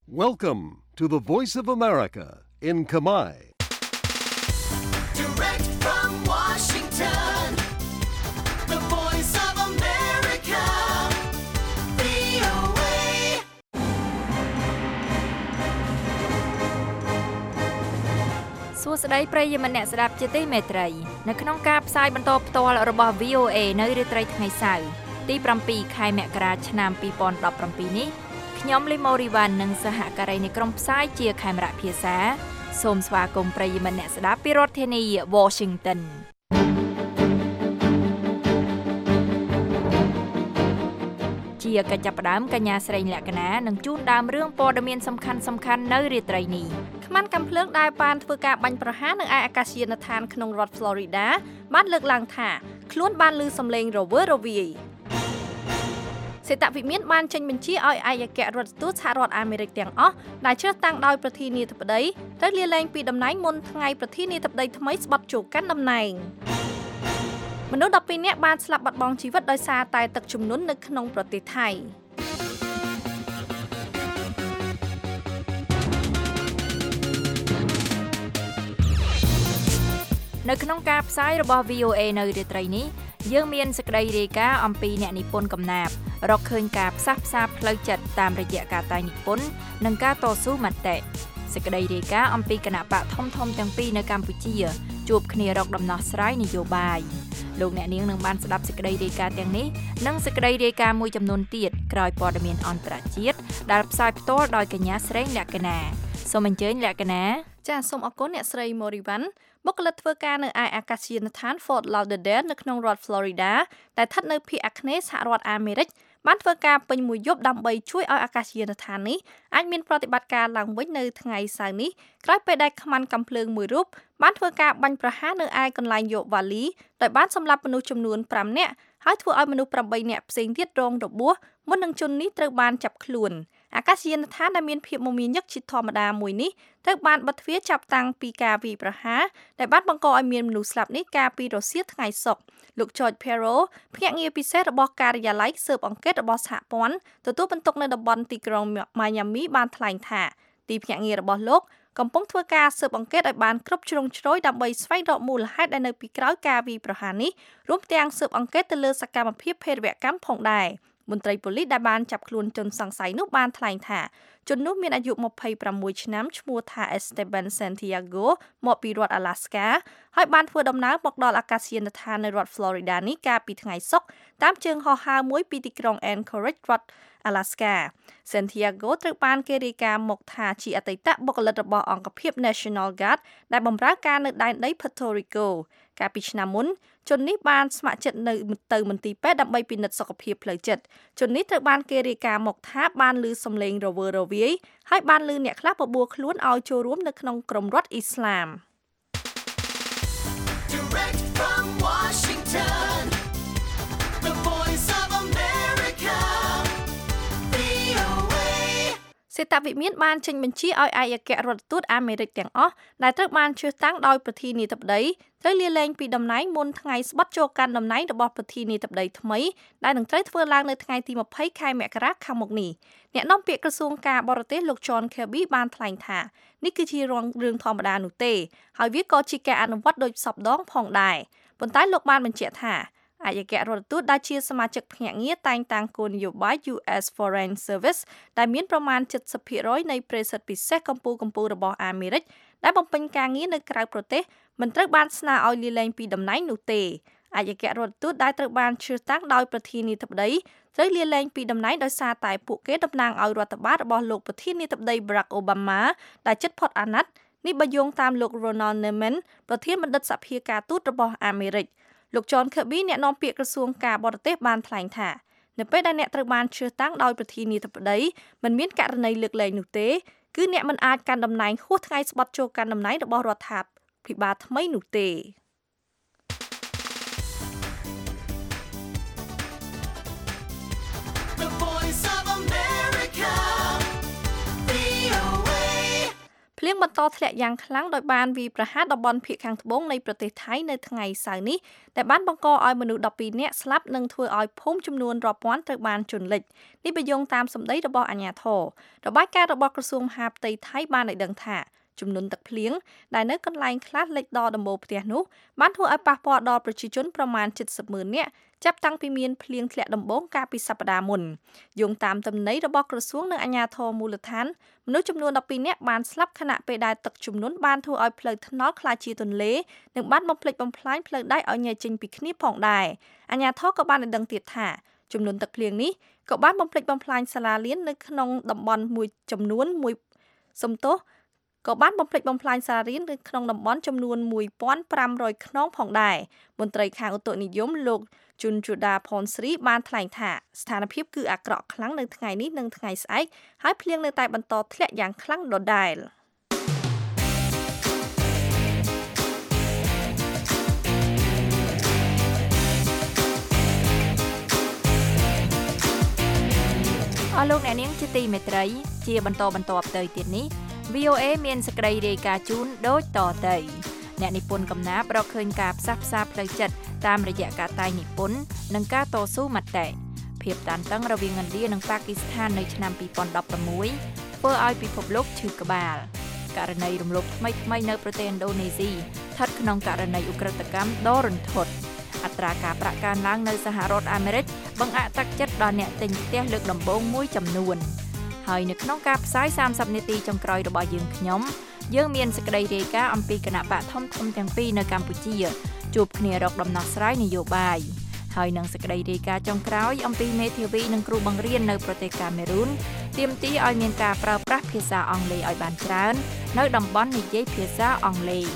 Welcome to the Voice of America in Khmer. Direct from Washington, the Voice of America, VOA. សួស្តីប្រិយមិត្តអ្នកស្ដាប់ជាទីមេត្រីនៅក្នុងការផ្សាយបន្តផ្ទាល់របស់ VOA នៅរាត្រីថ្ងៃសៅរ៍ទី7ខែមករាឆ្នាំ2017នេះខ្ញុំលីម៉ូរីវ៉ាន់និងសហការីនៃក្រុមផ្សាយជាខេមរៈភាសាសូមស្វាគមន៍ប្រិយមិត្តអ្នកស្ដាប់ពីរដ្ឋធានី Washington ជាកិច្ចចាប់ផ្ដើមកញ្ញាស្រីលក្ខណានឹងជូនដើមរឿងព័ត៌មានសំខាន់ៗនៅរាត្រីនេះខ្មាន់កាំភ្លើងដែលបានធ្វើការបាញ់ប្រហារនៅឯអាកាសយានដ្ឋានក្នុងរដ្ឋ Florida បានលើកឡើងថាខ្លួនបានឮសំឡេងរវើរវាយសេតវិមានបានចេញបញ្ជាឲ្យឯកអគ្គរដ្ឋទូតសហរដ្ឋអាមេរិកទាំងអស់ដែលជ្រើសតាំងដោយប្រធានាធិបតីត្រូវលាលែងពីតំណែងមុនថ្ងៃប្រធានាធិបតីថ្មីស្បត់ចូលកាន់តំណែងមនុស្ស12នាក់បានស្លាប់បាត់បង់ជីវិតដោយសារតែទឹកជំនន់នៅក្នុងប្រទេសថៃនៅក្នុងការផ្សាយរបស់ VOA នៅរាត្រីនេះយើងមានសេចក្តីរាយការណ៍អំពីអ្នកនិពន្ធកំណាព្យរកឃើញការផ្សះផ្សាផ្លូវចិត្តតាមរយៈការតែងនិពន្ធនិងការតស៊ូមតិសេចក្តីរាយការណ៍អំពីគណៈបកធំទាំងពីរនៅកម្ពុជាជួបគ្នារកដំណោះស្រាយនយោបាយលោកអ្នកនាងនឹងបានស្ដាប់សេចក្តីរាយការណ៍ទាំងនេះនិងសេចក្តីរាយការណ៍មួយចំនួនទៀតក្រោយព័ត៌មានអន្តរជាតិដែលផ្សាយផ្ទាល់ដោយកញ្ញាស្រីលក្ខណាសូមអញ្ជើញលក្ខណាចាសសូមអរគុណអ្នកស្រីម៉ូរីវ៉ាន់បុគ្គលិកធ្វើការនៅឯអាកាសយានដ្ឋាន Fort Lauderdale នៅក្នុងរដ្ឋ Florida ដែលស្ថិតនៅភាគអាគ្នេយ៍សហរដ្ឋអាមេរិកបានធ្វើការពេញមួយយប់ដើម្បីជួយឲ្យអាកាសយានដ្ឋាននេះអាចមានប្រតិបត្តិការឡើងវិញនៅថ្ងៃសៅរ៍នេះក្រោយពេលដែលខ្មាន់កាំភ្លើងមួយរូបបានធ្វើការបាញ់ប្រហារនៅឯកន្លែងយកវ៉ាលីដោយបានសម្លាប់មនុស្សចំនួន5នាក់ហើយធ្វើឲ្យមនុស្ស8នាក់ផ្សេងទៀតរងរបួសមុននឹងជននេះត្រូវបានចាប់ខ្លួនអាកាសយានដ្ឋានដែលមានភាពមមាញឹកជាធម្មតាមួយនេះត្រូវបានបិទទ្វារចាប់តាំងពីការវាយប្រហារដែលបានបង្កឲ្យមានមនុស្សស្លាប់នេះកាលពីរសៀលថ្ងៃសុក្រលោក George Perro ភ្នាក់ងារពិសេសរបស់ការិយាល័យស៊ើបអង្កេតរបស់សហព័ន្ធទទួលបន្ទុកនៅតំបន់ទីក្រុង Miami បានថ្លែងថាទីភ្នាក់ងាររបស់លោកកំពុងធ្វើការស៊ើបអង្កេតឲ្យបានគ្រប់ជ្រុងជ្រោយដើម្បីស្វែងរកមូលហេតុដែលនៅពីក្រោយការវាយប្រហារនេះរួមទាំងស៊ើបអង្កេតទៅលើសកម្មភាពភេរវកម្មផងដែរមន្ត្រីប៉ូលីសដែលបានចាប់ខ្លួនជនសង្ស័យនោះបានថ្លែងថាជននោះមានអាយុ26ឆ្នាំឈ្មោះថា Esteban Santiago មកពីរដ្ឋ Alaska ហើយបានធ្វើដំណើរមកដល់អាកាសយានដ្ឋាននៅរដ្ឋ Florida នេះកាលពីថ្ងៃសុក្រតាមជើងហោះហើរមួយពីទីក្រុង Anchorage រដ្ឋ Alaska Santiago ត្រូវបានគេរាយការណ៍មកថាជាអតីតបុគ្គលិករបស់អង្គភាព National Guard ដែលបម្រើការនៅដែនដី Puerto Rico កាលពីឆ្នាំមុនជននេះបានស្ម័គ្រចិត្តនៅទៅមន្ទីរពេទ្យដើម្បីពិនិត្យសុខភាពផ្លូវចិត្តជននេះត្រូវបានគេរាយការណ៍មកថាបានឮសំឡេងរវើរវាយហើយបានឮអ្នកខ្លះបបួលខ្លួនឲ្យចូលរួមនៅក្នុងក្រុមរដ្ឋអ៊ីស្លាម Direct from Washington, the Voice of America, VOA. សេតវិមានបានចេញបញ្ជាឲ្យឯកអគ្គរដ្ឋទូតអាមេរិកទាំងអស់ដែលត្រូវបានជ្រើសតាំងដោយប្រធានាធិបតីត្រូវលាលែងពីតំណែងមុនថ្ងៃស្បត់ចូលកាន់តំណែងរបស់ប្រធានាធិបតីថ្មីដែលនឹងត្រូវធ្វើឡើងនៅថ្ងៃទី20ខែមករាខាងមុខនេះអ្នកនាំពាក្យក្រសួងការបរទេសលោក John Kirby បានថ្លែងថានេះគឺជារឿងធម្មតានោះទេហើយវាក៏ជាការអនុវត្តដោយសពដងផងដែរប៉ុន្តែលោកបានបញ្ជាក់ថាឯកអគ្គរដ្ឋទូតដែលជាសមាជិកភ្នាក់ងារតែងតាំងគោលនយោបាយ US Foreign Service ដែលមានប្រមាណ 70% នៃប្រេសិតពិសេសកម្ពុជារបស់អាមេរិកដែលបំពេញការងារនៅក្រៅប្រទេសមិនត្រូវបានស្នើឲ្យលាលែងពីតំណែងនោះទេឯកអគ្គរដ្ឋទូតដែលត្រូវបានជ្រើសតាំងដោយប្រធានាធិបតីត្រូវលាលែងពីតំណែងដោយសារតែពួកគេតំណាងឲ្យរដ្ឋបាលរបស់លោកប្រធានាធិបតី Barack Obama ដែលជិតផុតអាណត្តិនេះបើយោងតាមលោក Ronald Neman ប្រធានបណ្ឌិតសភាការទូតរបស់អាមេរិកលោក John Kirby អ្នកនាំពាក្យក្រសួងការបរទេសបានថ្លែងថានៅពេលដែលអ្នកត្រូវបានជ្រើសតាំងដោយប្រធានាធិបតីមិនមានករណីលើកលែងនោះទេគឺអ្នកមិនអាចកាន់តំណែងហួសថ្ងៃស្បត់ចូលកាន់តំណែងរបស់រដ្ឋាភិបាលថ្មីនោះទេភ្លៀងបន្តធ្លាក់យ៉ាងខ្លាំងដោយបានវាយប្រហារតំបន់ភាគខាងត្បូងនៃប្រទេសថៃនៅថ្ងៃសៅរ៍នេះដែលបានបង្កឲ្យមនុស្ស12នាក់ស្លាប់និងធ្វើឲ្យភូមិចំនួនរាប់ពាន់ត្រូវបានជន់លិចនេះបញ្យងតាមសម្ដីរបស់អាជ្ញាធររបាយការណ៍របស់ក្រសួងមហាផ្ទៃថៃបានឲ្យដឹងថាចំនួនទឹកភ្លៀងដែលនៅកន្លែងខ្លះលិចដល់ដំបូលផ្ទះនោះបានធ្វើឲ្យប៉ះពាល់ដល់ប្រជាជនប្រមាណ70,000នាក់ចាប់តាំងពីមានភ្លៀងធ្លាក់ដំបូងកាលពីសប្តាហ៍មុនយោងតាមទំន័យរបស់ក្រសួងនិងអាជ្ញាធរមូលដ្ឋានមនុស្សចំនួន12នាក់បានស្លាប់ខណៈពេលដែលទឹកជំនន់បានធ្វើឲ្យផ្លូវថ្នល់ក្លាយជាទន្លេនិងបានបំផ្លិចបំផ្លាញផ្លូវដែកឲ្យញែកចេញពីគ្នាផងដែរអាជ្ញាធរក៏បានឲ្យដឹងទៀតថាចំនួនទឹកភ្លៀងនេះក៏បានបំផ្លិចបំផ្លាញសាលារៀននៅក្នុងតំបន់មួយចំនួនក៏បានបំផ្លិចបំផ្លាញសាលារៀននៅក្នុងតំបន់ចំនួន 1,500 ខ្នងផងដែរមន្ត្រីខាងឧតុនិយមលោកជុនជូដាផនស្រីបានថ្លែងថាស្ថានភាពគឺអាក្រក់ខ្លាំងនៅថ្ងៃនេះនិងថ្ងៃស្អែកហើយភ្លៀងនៅតែបន្តធ្លាក់យ៉ាងខ្លាំងដដែលអរលោកអ្នកនាងជាទីមេត្រីជាបន្តទៅទៀតនេះVOA មានសេចក្តីរាយការណ៍ជូនដូចតទៅអ្នកនិពន្ធកំណាព្យរកឃើញការផ្សះផ្សាផ្លូវចិត្តតាមរយៈការតែងនិពន្ធនិងការតស៊ូមតិភាពតានតឹងរវាងឥណ្ឌានិងប៉ាគីស្ថាននៅឆ្នាំ2016ធ្វើឲ្យពិភពលោកឈឺក្បាលករណីរំលោភថ្មីនៅប្រទេសឥណ្ឌូនេស៊ីស្ថិតក្នុងករណីឧក្រិដ្ឋកម្មដ៏រន្ធត់អត្រាការប្រាក់កើនឡើងនៅសហរដ្ឋអាមេរិកបង្អាក់ទឹកចិត្តដល់អ្នកទិញផ្ទះលើកដំបូងមួយចំនួនហើយនៅក្នុងការផ្សាយ30នាទីចុងក្រោយរបស់យើងមានសេចក្តីរាយការណ៍អំពីគណៈបកធំទាំងពីរនៅកម្ពុជាជួបគ្នារកដំណោះស្រាយនយោបាយហើយនឹងសេចក្តីរាយការណ៍ចុងក្រោយអំពីមេធាវីនិងគ្រូបង្រៀននៅប្រទេសកាមេរូនទាមទារឲ្យមានការប្រើប្រាស់ភាសាអង់គ្លេសឲ្យបានច្រើននៅតំបន់និយាយភាសាអង់គ្លេស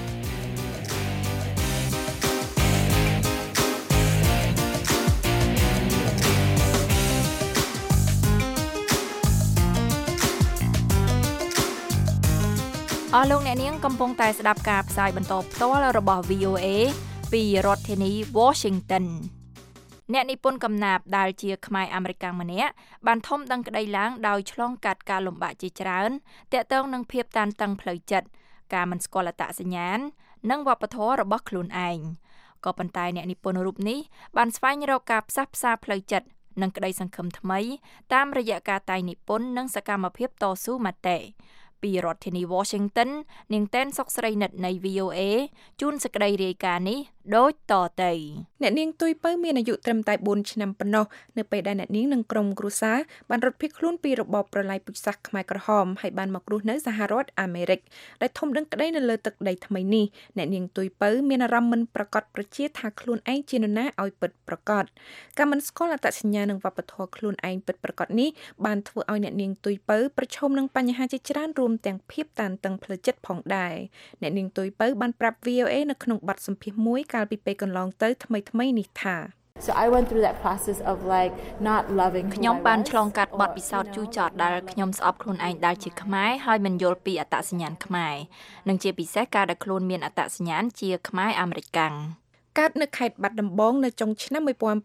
អស់លោកអ្នកនាងកំពុងតែស្ដាប់ការផ្សាយបន្តផ្ទាល់របស់ VOA ពីរដ្ឋធានី Washington អ្នកនិពន្ធកំណាព្យដែលជាខ្មែរអាមេរិកម្នាក់បានធំដឹងក្តីឡើងដោយឆ្លងកាត់ការលំបាកជាច្រើនទាក់ទងនឹងភាពតានតឹងផ្លូវចិត្តការមិនស្គាល់អត្តសញ្ញាណនិងវប្បធម៌របស់ខ្លួនឯងក៏ប៉ុន្តែអ្នកនិពន្ធរូបនេះបានស្វែងរកការផ្សះផ្សាផ្លូវចិត្តនិងក្តីសង្ឃឹមថ្មីតាមរយៈការតែងនិពន្ធនិងសកម្មភាពតស៊ូមតិពីរដ្ឋធានី Washington នាងតែនសុកស្រីនិតនៃ VOA ជូនសេចក្តីរាយការណ៍នេះដូចតទៅអ្នកនាងទុយពៅមានអាយុត្រឹមតែ4ឆ្នាំប៉ុណ្ណោះនៅពេលដែលអ្នកនាងនិងក្រុមគ្រួសារបានរត់ភៀសខ្លួនពីរបបប្រល័យពូជសាសន៍ខ្មែរក្រហមហើយបានមករស់នៅសហរដ្ឋអាមេរិកដែលធំដឹងក្តីនៅលើទឹកដីថ្មីនេះអ្នកនាងទុយពៅមានអារម្មណ៍មិនប្រកបប្រជាថាខ្លួនឯងជានរណាឲ្យពិតប្រាកដការមិនស្គាល់អត្តសញ្ញាណនិងវប្បធម៌ខ្លួនឯងពិតប្រាកដនេះបានធ្វើឲ្យអ្នកនាងទុយពៅប្រឈមនឹងបញ្ហាជាច្រើនរួមទាំងភាពតានតឹងផ្លូវចិត្តផងដែរអ្នកនាងទុយពៅបានប្រាប់ VOA នៅក្នុងបទសម្ភាសន៍មួយកាលពីពេលកន្លងទៅថ្មីនេះថា So I went through that process of like not loving ខ្ញុំបានឆ្លងកាត់បទពិសោធន៍ជូរចត់ដែលខ្ញុំស្អប់ខ្លួនឯងដែលជាខ្មែរហើយមិនយល់ពីអត្តសញ្ញាណខ្មែរនិងជាពិសេសការដែលខ្លួនមានអត្តសញ្ញាណជាខ្មែរអាមេរិកាំងកើតនៅខេត្តបាត់ដំបងនៅចុងឆ្នាំ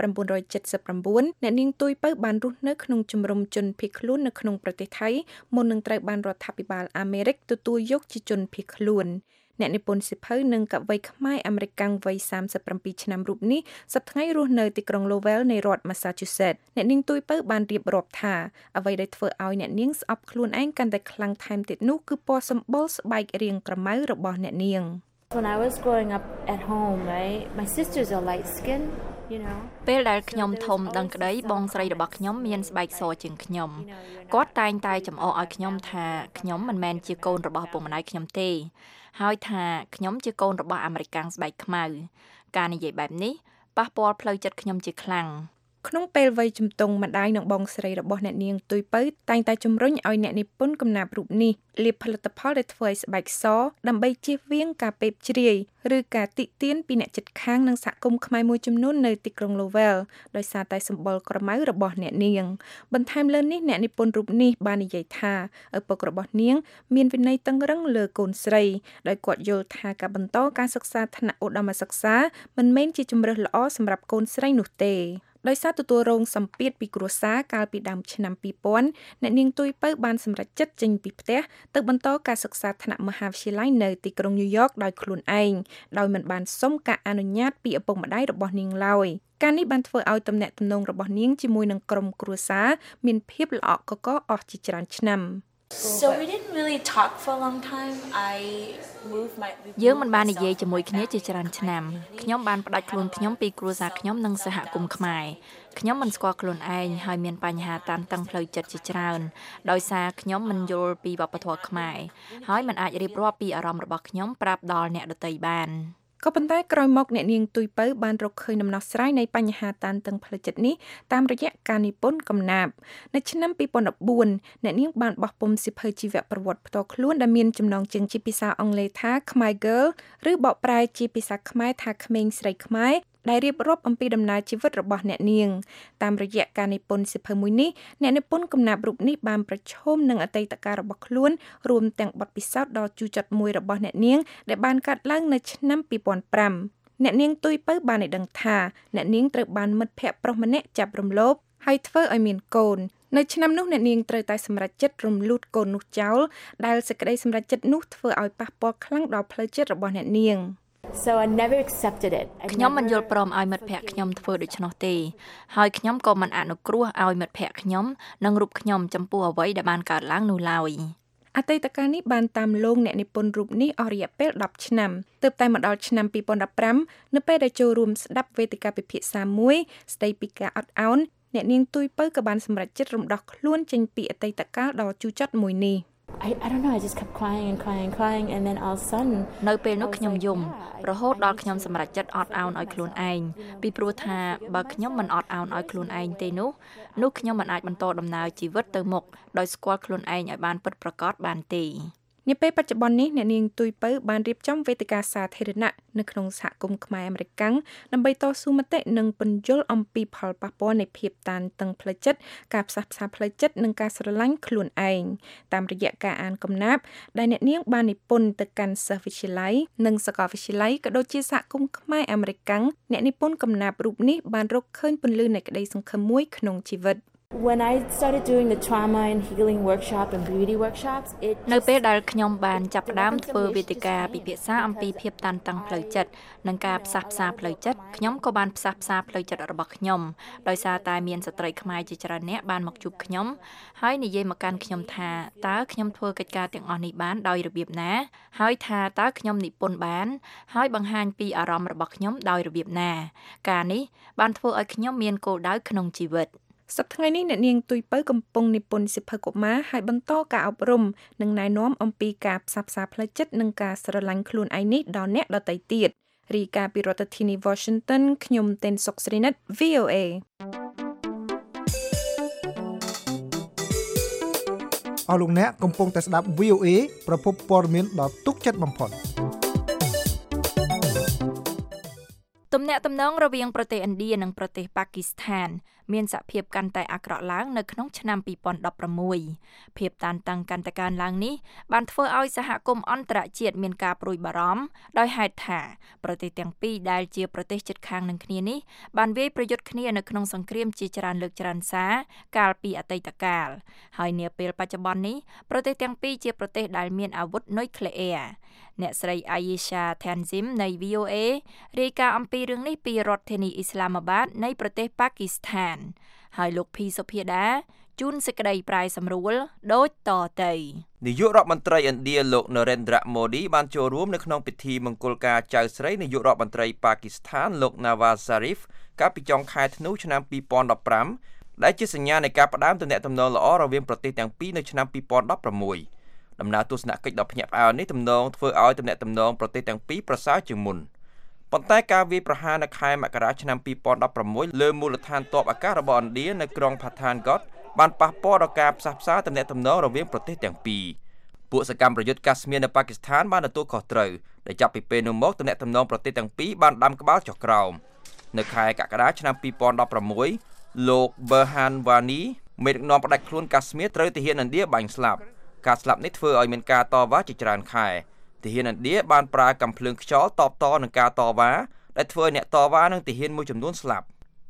1979អ្នកនាងទុយពៅបានរស់នៅក្នុងជំរំជនភៀសខ្លួននៅក្នុងប្រទេសថៃមុននឹងត្រូវបានរដ្ឋាភិបាលអាមេរិកទទួលយកជាជនភៀសខ្លួនអ្នកនិពន្ធសៀវភៅនិងកវីខ្មែរអាមេរិកាំងវ័យ37ឆ្នាំរូបនេះសប្តាហ៍ថ្ងៃរស់នៅទីក្រុង Lowell នៃរដ្ឋ Massachusetts អ្នកនាងទុយពៅបានរៀបរាប់ថាអ្វីដែលធ្វើឲ្យអ្នកនាងស្អប់ខ្លួនឯងកាន់តែខ្លាំងថែមទៀតនោះគឺពណ៌សម្បុរស្បែករាងក្រមៅរបស់អ្នកនាង When I was growing up at home, right, my sisters are light skin, you know. ពេលដែលខ្ញុំធំដឹងក្តីបងស្រីរបស់ខ្ញុំមានស្បែកសជាងខ្ញុំគាត់តែងតែចំអកឲ្យខ្ញុំថាខ្ញុំមិនមែនជាកូនរបស់ឪពុកម្ដាយខ្ញុំទេហើយថាខ្ញុំជាកូនរបស់អាមេរិកាំងស្បែកខ្មៅការនិយាយបែបនេះប៉ះពាល់ផ្លូវចិត្តខ្ញុំជាខ្លាំងក្នុងពេលវ័យជំទង់ម្ដាយនិងបងស្រីរបស់អ្នកនាងទុយពៅតែងតែជំរុញឲ្យអ្នកនិពន្ធកំណាព្យរូបនេះលាបផលិតផលដែលធ្វើឲ្យស្បែកសដើម្បីជៀសវាងការពេបជ្រាយឬការតិទៀនពីអ្នកជិតខាងនិងសហគមន៍ខ្មែរមួយចំនួននៅទីក្រុង Lowell ដោយសារតែសម្បុរក្រមៅរបស់អ្នកនាងបន្ថែមលើនេះអ្នកនិពន្ធរូបនេះបាននិយាយថាឪពុករបស់នាងមានវិន័យតឹងរ៉ឹងលើកូនស្រីដោយគាត់យល់ថាការបន្តការសិក្សាថ្នាក់ឧត្តមសិក្សាមិនមែនជាជម្រើសល្អសម្រាប់កូនស្រីនោះទេដោយសារទទួលរងសម្ពាធពីគ្រួសារកាលពីដើមឆ្នាំ2000អ្នកនាងទុយពៅបានសម្រេចចិត្តចេញពីផ្ទះទៅបន្តការសិក្សាថ្នាក់មហាវិទ្យាល័យនៅទីក្រុងញូវយ៉កដោយខ្លួនឯងដោយមិនបានសុំការអនុញ្ញាតពីឪពុកម្ដាយរបស់នាងឡើយការនេះបានធ្វើឲ្យទំនាក់ទំនងរបស់នាងជាមួយនឹងក្រុមគ្រួសារមានភាពល្អក់កកអស់ជាច្រើនឆ្នាំ So we didn't really talk for a long time. I moved my យើងមិនបាននិយាយជាមួយគ្នាជាច្រើនឆ្នាំខ្ញុំបានផ្ដាច់ខ្លួនខ្ញុំពីគ្រួសារខ្ញុំនិងសហគមន៍ខ្មែរខ្ញុំមិនស្គាល់ខ្លួនឯងហើយមានបញ្ហាតានតឹងផ្លូវចិត្តជាច្រើនដោយសារខ្ញុំមិនយល់ពីវប្បធម៌ខ្មែរហើយមិនអាចរៀបរាប់ពីអារម្មណ៍របស់ខ្ញុំប្រាប់ដល់អ្នកដទៃបានក៏ប៉ុន្តែក្រោយមកអ្នកនាងទុយពៅបានរកឃើញដំណោះស្រាយនៃបញ្ហាតានតឹងផ្លូវចិត្តនេះតាមរយៈការនិពន្ធកំណាព្យនៅឆ្នាំ2014អ្នកនាងបានបោះពុម្ពសៀវភៅជីវប្រវត្តិផ្ទាល់ខ្លួនដែលមានចំណងជើងជាភាសាអង់គ្លេសថា Khmer Girl ឬបកប្រែជាភាសាខ្មែរថាក្មេងស្រីខ្មែរដែលរៀបរាប់អំពីដំណើរជីវិតរបស់អ្នកនាងតាមរយៈការនិពន្ធសៀវភៅមួយនេះអ្នកនិពន្ធកំណាព្យរូបនេះបានប្រឈមនឹងអតីតកាលរបស់ខ្លួនរួមទាំងបទពិសោធន៍ដ៏ជូរចត់មួយរបស់អ្នកនាងដែលបានកើតឡើងនៅឆ្នាំ2005អ្នកនាងទុយពៅបានឲ្យដឹងថាអ្នកនាងត្រូវបានមិត្តភ័ក្តិប្រុសម្នាក់ចាប់រំលោភហើយធ្វើឲ្យមានកូននៅឆ្នាំនោះអ្នកនាងត្រូវតែសម្រេចចិត្តរំលូតកូននោះចោលដែលសេចក្តីសម្រេចចិត្តនោះធ្វើឲ្យប៉ះពាល់ខ្លាំងដល់ផ្លូវចិត្តរបស់អ្នកនាង So I never accepted it. ខ្ញុំមិនយល់ព្រមឲ្យមិត្តភ័ក្តិខ្ញុំធ្វើដូច្នោះទេហើយខ្ញុំក៏មិនអនុគ្រោះឲ្យមិត្តភ័ក្តិខ្ញុំនិងរូបខ្ញុំចំពោះអ្វីដែលបានកើតឡើងនោះឡើយអតីតកាលនេះបានតាមលងអ្នកនិពន្ធរូបនេះអស់រយៈពេល10ឆ្នាំទើបតែមកដល់ឆ្នាំ2015នៅពេលដែលចូលរួមស្ដាប់វេទិកាពិភាក្សាមួយស្ដីពីការអត់ឱនអ្នកនាងទុយពៅក៏បានសម្រេចចិត្តរំដោះខ្លួនចេញពីអតីតកាលដ៏ជូរចត់មួយនេះ I don't know I just kept crying and then all of a sudden នៅពេលនោះខ្ញុំយំរហូតដល់ខ្ញុំសម្រេចចិត្តអត់ឱនឲ្យខ្លួនឯងពីព្រោះថាបើខ្ញុំមិនអត់ឱនឲ្យខ្លួនឯងទេនោះខ្ញុំមិនអាចបន្តដំណើរជីវិតទៅមុខដោយស្គាល់ខ្លួនឯងឲ្យបានពិតប្រាកដបានទេនាពេលបច្ចុប្បន្ននេះអ្នកនាងទុយពៅបានរៀបចំវេទិកាសាធារណៈនៅក្នុងសហគមន៍ខ្មែរអាមេរិកដើម្បីតស៊ូមតិនិងពន្យល់អំពីផលប៉ះពាល់នៃភាពតានតឹងផ្លូវចិត្តការផ្សះផ្សាផ្លូវចិត្តនិងការស្រឡាញ់ខ្លួនឯងតាមរយៈការអានកំណាព្យដែលអ្នកនាងបាននិពន្ធទៅកាន់សិស្សវិទ្យាល័យនិងសាកលវិទ្យាល័យក៏ដូចជាសហគមន៍ខ្មែរអាមេរិកអ្នកនិពន្ធកំណាព្យរូបនេះបានរកឃើញពន្លឺនៃក្តីសង្ឃឹមមួយក្នុងជីវិត When I started doing the trauma and healing workshop and beauty workshops, នៅពេលដែលខ្ញុំបានចាប់ផ្ដើមធ្វើវេទិកាពិភាក្សាអំពីភាពតានតឹងផ្លូវចិត្តនិងការផ្សះផ្សាផ្លូវចិត្តខ្ញុំក៏បានផ្សះផ្សាផ្លូវចិត្តរបស់ខ្ញុំដោយសារតែមានស្ត្រីខ្មែរជាច្រើនអ្នកបានមកជួបខ្ញុំហើយនិយាយមកកាន់ខ្ញុំថាតើខ្ញុំធ្វើកិច្ចការទាំងអស់នេះបានដោយរបៀបណាហើយថាតើខ្ញុំនិពន្ធបានហើយបង្ហាញពីអារម្មណ៍របស់ខ្ញុំដោយរបៀបណាការនេះបានធ្វើឲ្យខ្ញុំមានគោលដៅក្នុងជីវិតសប្តាហ៍ថ្ងៃនេះអ្នកនាងទុយពៅកំពុងនិពន្ធសៀវភៅកុមារហើយបន្តការអប់រំនិងណែនាំអំពីការផ្សះផ្សាផ្លូវចិត្តនិងការស្រឡាញ់ខ្លួនឯងនេះដល់អ្នកដទៃទៀតរីកាពីរដ្ឋធានី Washington ខ្ញុំទេនសុកស្រីនិត VOA អស់លោកអ្នកកំពុងតែស្ដាប់ VOA ប្រភពព័ត៌មានដ៏ទុកចិត្តបំផុតទំនាក់ទំនងរវាងប្រទេសឥណ្ឌានិងប្រទេសប៉ាគីស្ថានមានសភាពកាន់តែអាក្រក់ឡើងនៅក្នុងឆ្នាំ2016ភាពតានតឹងកាន់តែកើនឡើងនេះបានធ្វើឲ្យសហគមន៍អន្តរជាតិមានការព្រួយបារម្ភដោយហេតុថាប្រទេសទាំងពីរដែលជាប្រទេសជិតខាងនឹងគ្នានេះបានវាយប្រយុទ្ធគ្នានៅក្នុងសង្គ្រាមជាច្រើនលើកច្រើនសារកាលពីអតីតកាលហើយនាពេលបច្ចុប្បន្ននេះប្រទេសទាំងពីរជាប្រទេសដែលមានអាវុធនុយក្លេអ៊ែរអ្នកស្រី Ayesha Tanzim នៃ VOA រាយការណ៍អំពីរឿងនេះពីរដ្ឋធានី Islamabad នៃប្រទេសប៉ាគីស្ថានហើយលោកភីសុភាដាជូនសេចក្តីប្រាយសម្រួលដូចតទៅនាយករដ្ឋមន្ត្រីឥណ្ឌាលោក Narendra Modi បានចូលរួមនៅក្នុងពិធីមង្គលការចៅស្រីនាយករដ្ឋមន្ត្រីប៉ាគីស្ថានលោក Nawaz Sharif កាលពីចុងខែធ្នូឆ្នាំ2015ដែលជាសញ្ញានៃការផ្ដើមទំនាក់ទំនងល្អរវាងប្រទេសទាំងពីរនៅឆ្នាំ2016ដំណើរទស្សនកិច្ចដ៏ភ្ញាក់ផ្អើលនេះទំនងធ្វើឲ្យទំនាក់ទំនងប្រទេសទាំងពីរប្រសើរជាងមុនប៉ុន្តែការវាយប្រហារនៅខែមករាឆ្នាំ2016លើមូលដ្ឋានទ័ពអាកាសរបស់ឥណ្ឌានៅក្រុង Pathankot បានប៉ះពាល់ដល់ការផ្សះផ្សាទំនាក់ទំនងរវាងប្រទេសទាំងពីរពួកសកម្មប្រយុទ្ធកាស្មៀរនៅប៉ាគីស្ថានបានទទួលខុសត្រូវដែលចាប់ពីពេលនោះមកទំនាក់ទំនងប្រទេសទាំងពីរបានដាំក្បាលចុះក្រោមនៅខែកក្កដាឆ្នាំ2016លោក Burhan Wani មេដឹកនាំផ្ដាច់ខ្លួនកាស្មៀរត្រូវទាហានឥណ្ឌាបាញ់ស្លាប់ការស្លាប់នេះធ្វើឲ្យមានការតវ៉ាជាច្រើនខែទាហានឥណ្ឌាបានប្រើកាំភ្លើងខ្យល់តបតនឹងការតវ៉ាដែលធ្វើឲ្យអ្នកតវ៉ានិងទាហានមួយចំនួនស្លាប់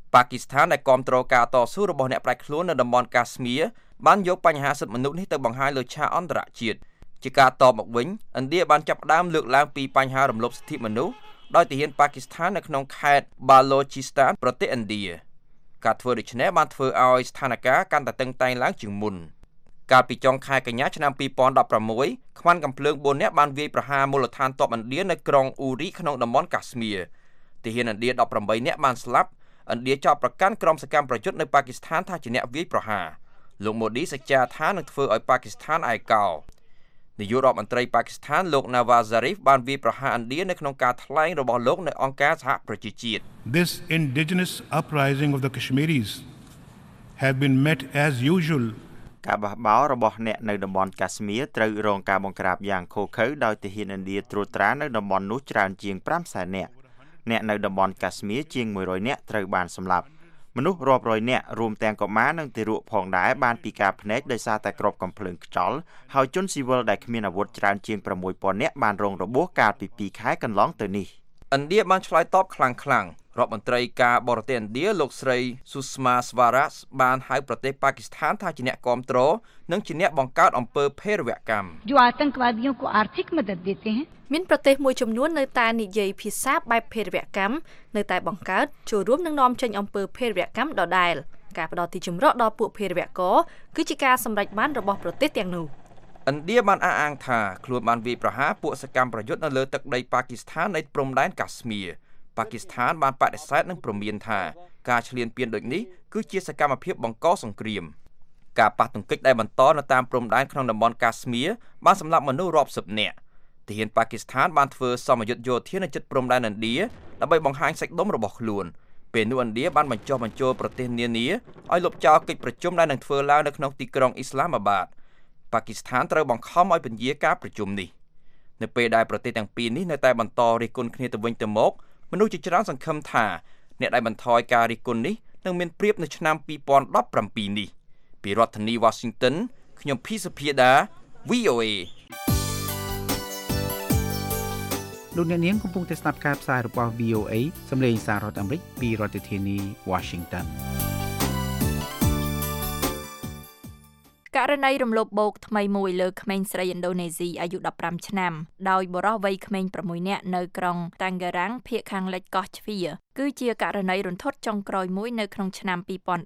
ប៉ាគីស្ថានដែលគាំទ្រការតស៊ូរបស់អ្នកប្រៃខ្លួននៅតំបន់កាស្មៀបានយកបញ្ហាសិទ្ធិមនុស្សនេះទៅបង្ហាញលើឆាកអន្តរជាតិជាការតបមកវិញឥណ្ឌាបានចាប់ផ្ដើមលើកឡើងពីបញ្ហារំលោភសិទ្ធិមនុស្សដោយទាហានប៉ាគីស្ថាននៅក្នុងខេត្ត Balochistan ប្រទេសឥណ្ឌាការធ្វើដូច្នេះបានធ្វើឲ្យស្ថានភាពកាន់តែតឹងតែងឡើងជាងមុនកាលពីចុងខែកញ្ញាឆ្នាំ2016ខ្មាន់កាំភ្លើង4នាក់បានវាយប្រហារមូលដ្ឋានទ័ពឥណ្ឌានៅក្រុងអ៊ូរីក្នុងតំបន់កាស្មៀទាហានឥណ្ឌា18នាក់បានស្លាប់ឥណ្ឌាចោទប្រកាន់ក្រុមសកម្មប្រយុទ្ធនៅប៉ាគីស្ថានថាជាអ្នកវាយប្រហារលោកម៉ូឌីសច្ចាថានឹងធ្វើឲ្យប៉ាគីស្ថានឯកោនាយករដ្ឋមន្ត្រីប៉ាគីស្ថានលោក Nawaz Sharif បានវាយប្រហារឥណ្ឌានៅក្នុងការថ្លែងរបស់លោកនៅអង្គការសហប្រជាជាតិ This indigenous uprising of the Kashmiris have been met as usual ការបះបោររបស់អ្នកនៅតំបន់កាស្មៀត្រូវរងការបង្ក្រាបយ៉ាងឃោរឃៅដោយទាហានឥណ្ឌាត្រួតត្រានៅតំបន់នោះច្រើនជាង 500,000 នាក់អ្នកនៅតំបន់កាស្មៀជាង 100 នាក់ត្រូវបានសម្លាប់មនុស្សរាប់រយនាក់រួមទាំងកុមារនិងទារកផងដែរបានពិការភ្នែកដោយសារតែគ្រាប់កាំភ្លើងខ្យល់ហើយជនស៊ីវិលដែលគ្មានអាវុធច្រើនជាង 6,000 នាក់បានរងរបួសកាលពី2ខែកន្លងទៅនេះឥណ្ឌាបានឆ្លើយតបខ្លាំងៗរដ្ឋមន្ត្រីការបរទេសឥណ្ឌាលោកស្រី Sushma Swaraj បានហៅប្រទេសប៉ាគីស្ថានថាជាអ្នកគាំទ្រនិងជាអ្នកបង្កើតអំពើភេរវកម្មមានប្រទេសមួយចំនួននៅតែនិយាយភាសាបែបភេរវកម្មនៅតែបង្កើតចូលរួមនឹងនាំចេញអំពើភេរវកម្មដដែលការផ្ដល់ទីជម្រកដល់ពួកភេរវករគឺជាការសម្រេចបានរបស់ប្រទេសទាំងនោះឥណ្ឌាបានអះអាងថាខ្លួនបានវាយប្រហារពួកសកម្មប្រយុទ្ធនៅលើទឹកដីប៉ាគីស្ថាននៅព្រំដែនកាស្មៀប៉ាគីស្ថានបានបដិសេធនិងព្រមានថាការឈ្លានពានដូចនេះគឺជាសកម្មភាពបង្កសង្គ្រាមការប៉ះទង្គិចដែលបន្តនៅតាមព្រំដែនក្នុងតំបន់កាស្មៀបានសម្លាប់មនុស្សរាប់សិបនាក់ទាហានប៉ាគីស្ថានបានធ្វើសមយុទ្ធយោធានៅជិតព្រំដែនឥណ្ឌាដើម្បីបង្ហាញសាច់ដុំរបស់ខ្លួនពេលនោះឥណ្ឌាបានបញ្ចុះបញ្ចូលប្រទេសនានាឲ្យលុបចោលកិច្ចប្រជុំដែលនឹងធ្វើឡើងនៅក្នុងទីក្រុងអ៊ីស្លាមាបាតប៉ាគីស្ថានត្រូវបង្ខំឲ្យពន្យាការប្រជុំនេះនៅពេលដែលប្រទេសទាំងពីរនេះនៅតែបន្តរិះគន់គ្នាទៅវិញទៅមកមនុស្សជាច្រើនសង្ឃឹមថាអ្នកដែលបន្ថយការរិះគន់នេះនឹងមានប្រៀបនៅឆ្នាំ2017នេះពីរដ្ឋធានី Washington ខ្ញុំភីសុភាដា VOA លោកអ្នកនាងកំពុងតែស្ដាប់ការផ្សាយរបស់ VOA សម្លេងសាររដ្ឋអាមេរិកពីរដ្ឋធានី Washington ករណីរំលោភបូកថ្មីមួយលើក្មេងស្រីឥណ្ឌូនេស៊ីអាយុ15ឆ្នាំដោយបុរសវ័យក្មេង6នាក់នៅក្រុង Tangerang ភាគខាងលិចកោះជ្វាគឺជាករណីរន្ធត់ចុងក្រោយមួយនៅក្នុងឆ្នាំ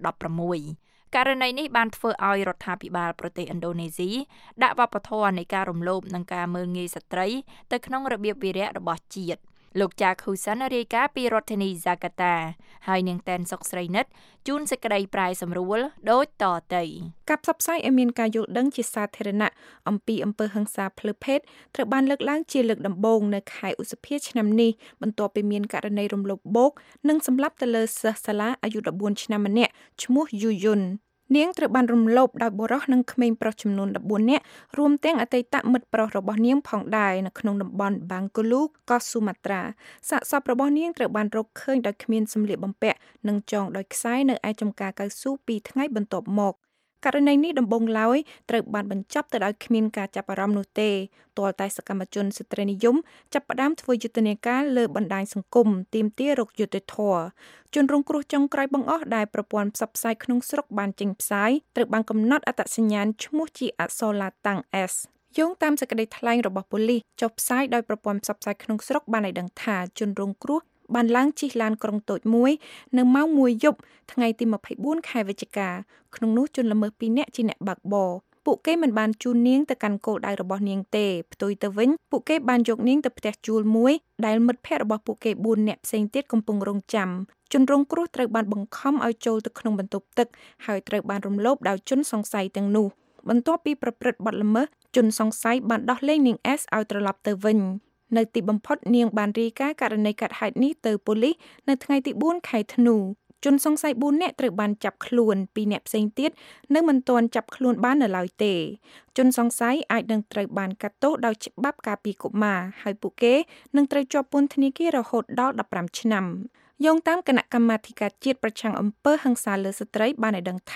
2016ករណីនេះបានធ្វើឲ្យរដ្ឋាភិបាលប្រទេសឥណ្ឌូនេស៊ីដាក់វប្បធម៌នៃការរំលោភនិងការមើលងាយស្ត្រីទៅក្នុងរបៀបវារៈរបស់ជាតិលោកចាកហ៊ូសានរាយការណ៍ពីរដ្ឋធានីហ្សាកាតាហើយនាងតែនសុកស្រីនិតជូនសេចក្តីប្រាយសម្រួលដូចតទៅការផ្សព្វផ្សាយឲ្យមានការយល់ដឹងជាសាធារណៈអំពីអំពើហិង្សាផ្លូវភេទត្រូវបានលើកឡើងជាលើកដំបូងនៅខែឧសភាឆ្នាំនេះបន្ទាប់ពីមានករណីរំលោភបូកនិងសម្លាប់ទៅលើសិស្សសាលាអាយុ14ឆ្នាំម្នាក់ឈ្មោះយូយុននាងត្រូវបានរំលោភដោយបុរសនិងក្មេងប្រុសចំនួន14នាក់រួមទាំងអតីតមិត្តប្រុសរបស់នាងផងដែរនៅក្នុងតំបន់បាងកូលូកោះស៊ូម៉ាត្រាសាកសពរបស់នាងត្រូវបានរកឃើញដោយគ្មានសម្លៀកបំពាក់និងចងដោយខ្សែនៅឯចំការកៅស៊ូ2ថ្ងៃបន្ទាប់មកករណីនេះដំបូងឡើយត្រូវបានបញ្ចប់ទៅដោយគ្មានការចាប់អារម្មណ៍នោះទេទាល់តែសកម្មជនស្ត្រីនិយមចាប់ផ្ដើមធ្វើយុទ្ធនាការលើបណ្ដាញសង្គមទាមទាររកយុត្តិធម៌ជនរងគ្រោះចុងក្រោយបង្អស់ដែលប្រព័ន្ធផ្សព្វផ្សាយក្នុងស្រុកបានចេញផ្សាយត្រូវបានកំណត់អត្តសញ្ញាណឈ្មោះជាអក្សរឡាតាំង S យោងតាមសេចក្តីថ្លែងរបស់ប៉ូលីសចុះផ្សាយដោយប្រព័ន្ធផ្សព្វផ្សាយក្នុងស្រុកបានឲ្យដឹងថាជនរងគ្រោះបានឡើងជិះឡានក្រុងតូចមួយនៅម៉ោង1យប់ថ្ងៃទី24ខែវិច្ឆិកាក្នុងនោះជនល្មើស2នាក់ជាអ្នកបើកបរពួកគេមិនបានជូននាងទៅកាន់គោលដៅរបស់នាងទេផ្ទុយទៅវិញពួកគេបានយកនាងទៅផ្ទះជួលមួយដែលមិត្តភ័ក្តិរបស់ពួកគេ4នាក់ផ្សេងទៀតកំពុងរងចាំជនរងគ្រោះត្រូវបានបង្ខំឲ្យចូលទៅក្នុងបន្ទប់ទឹកហើយត្រូវបានរំលោភដោយជនសង្ស័យទាំងនោះបន្ទាប់ពីប្រព្រឹត្តបទល្មើសជនសង្ស័យបានដោះលែងនាង S ឲ្យត្រឡប់ទៅវិញនៅទីបំផុតនាងបានរាយការណ៍ករណីកាត់ហេតុនេះទៅប៉ូលីសនៅថ្ងៃទី4ខែធ្នូជនសង្ស័យ4នាក់ត្រូវបានចាប់ខ្លួន2នាក់ផ្សេងទៀតនៅមិនទាន់ចាប់ខ្លួនបាននៅឡើយទេជនសង្ស័យអាចនឹងត្រូវបានកាត់ទោសដោយច្បាប់ការពារកុមារហើយពួកគេនឹងត្រូវជាប់ពន្ធនាគាររហូតដល់15ឆ្នាំយោងតាមគណៈកម្មាធិការជាតិប្រឆាំងអំពើហិង្សាលើស្ត្រីបានឲ្យដឹងថា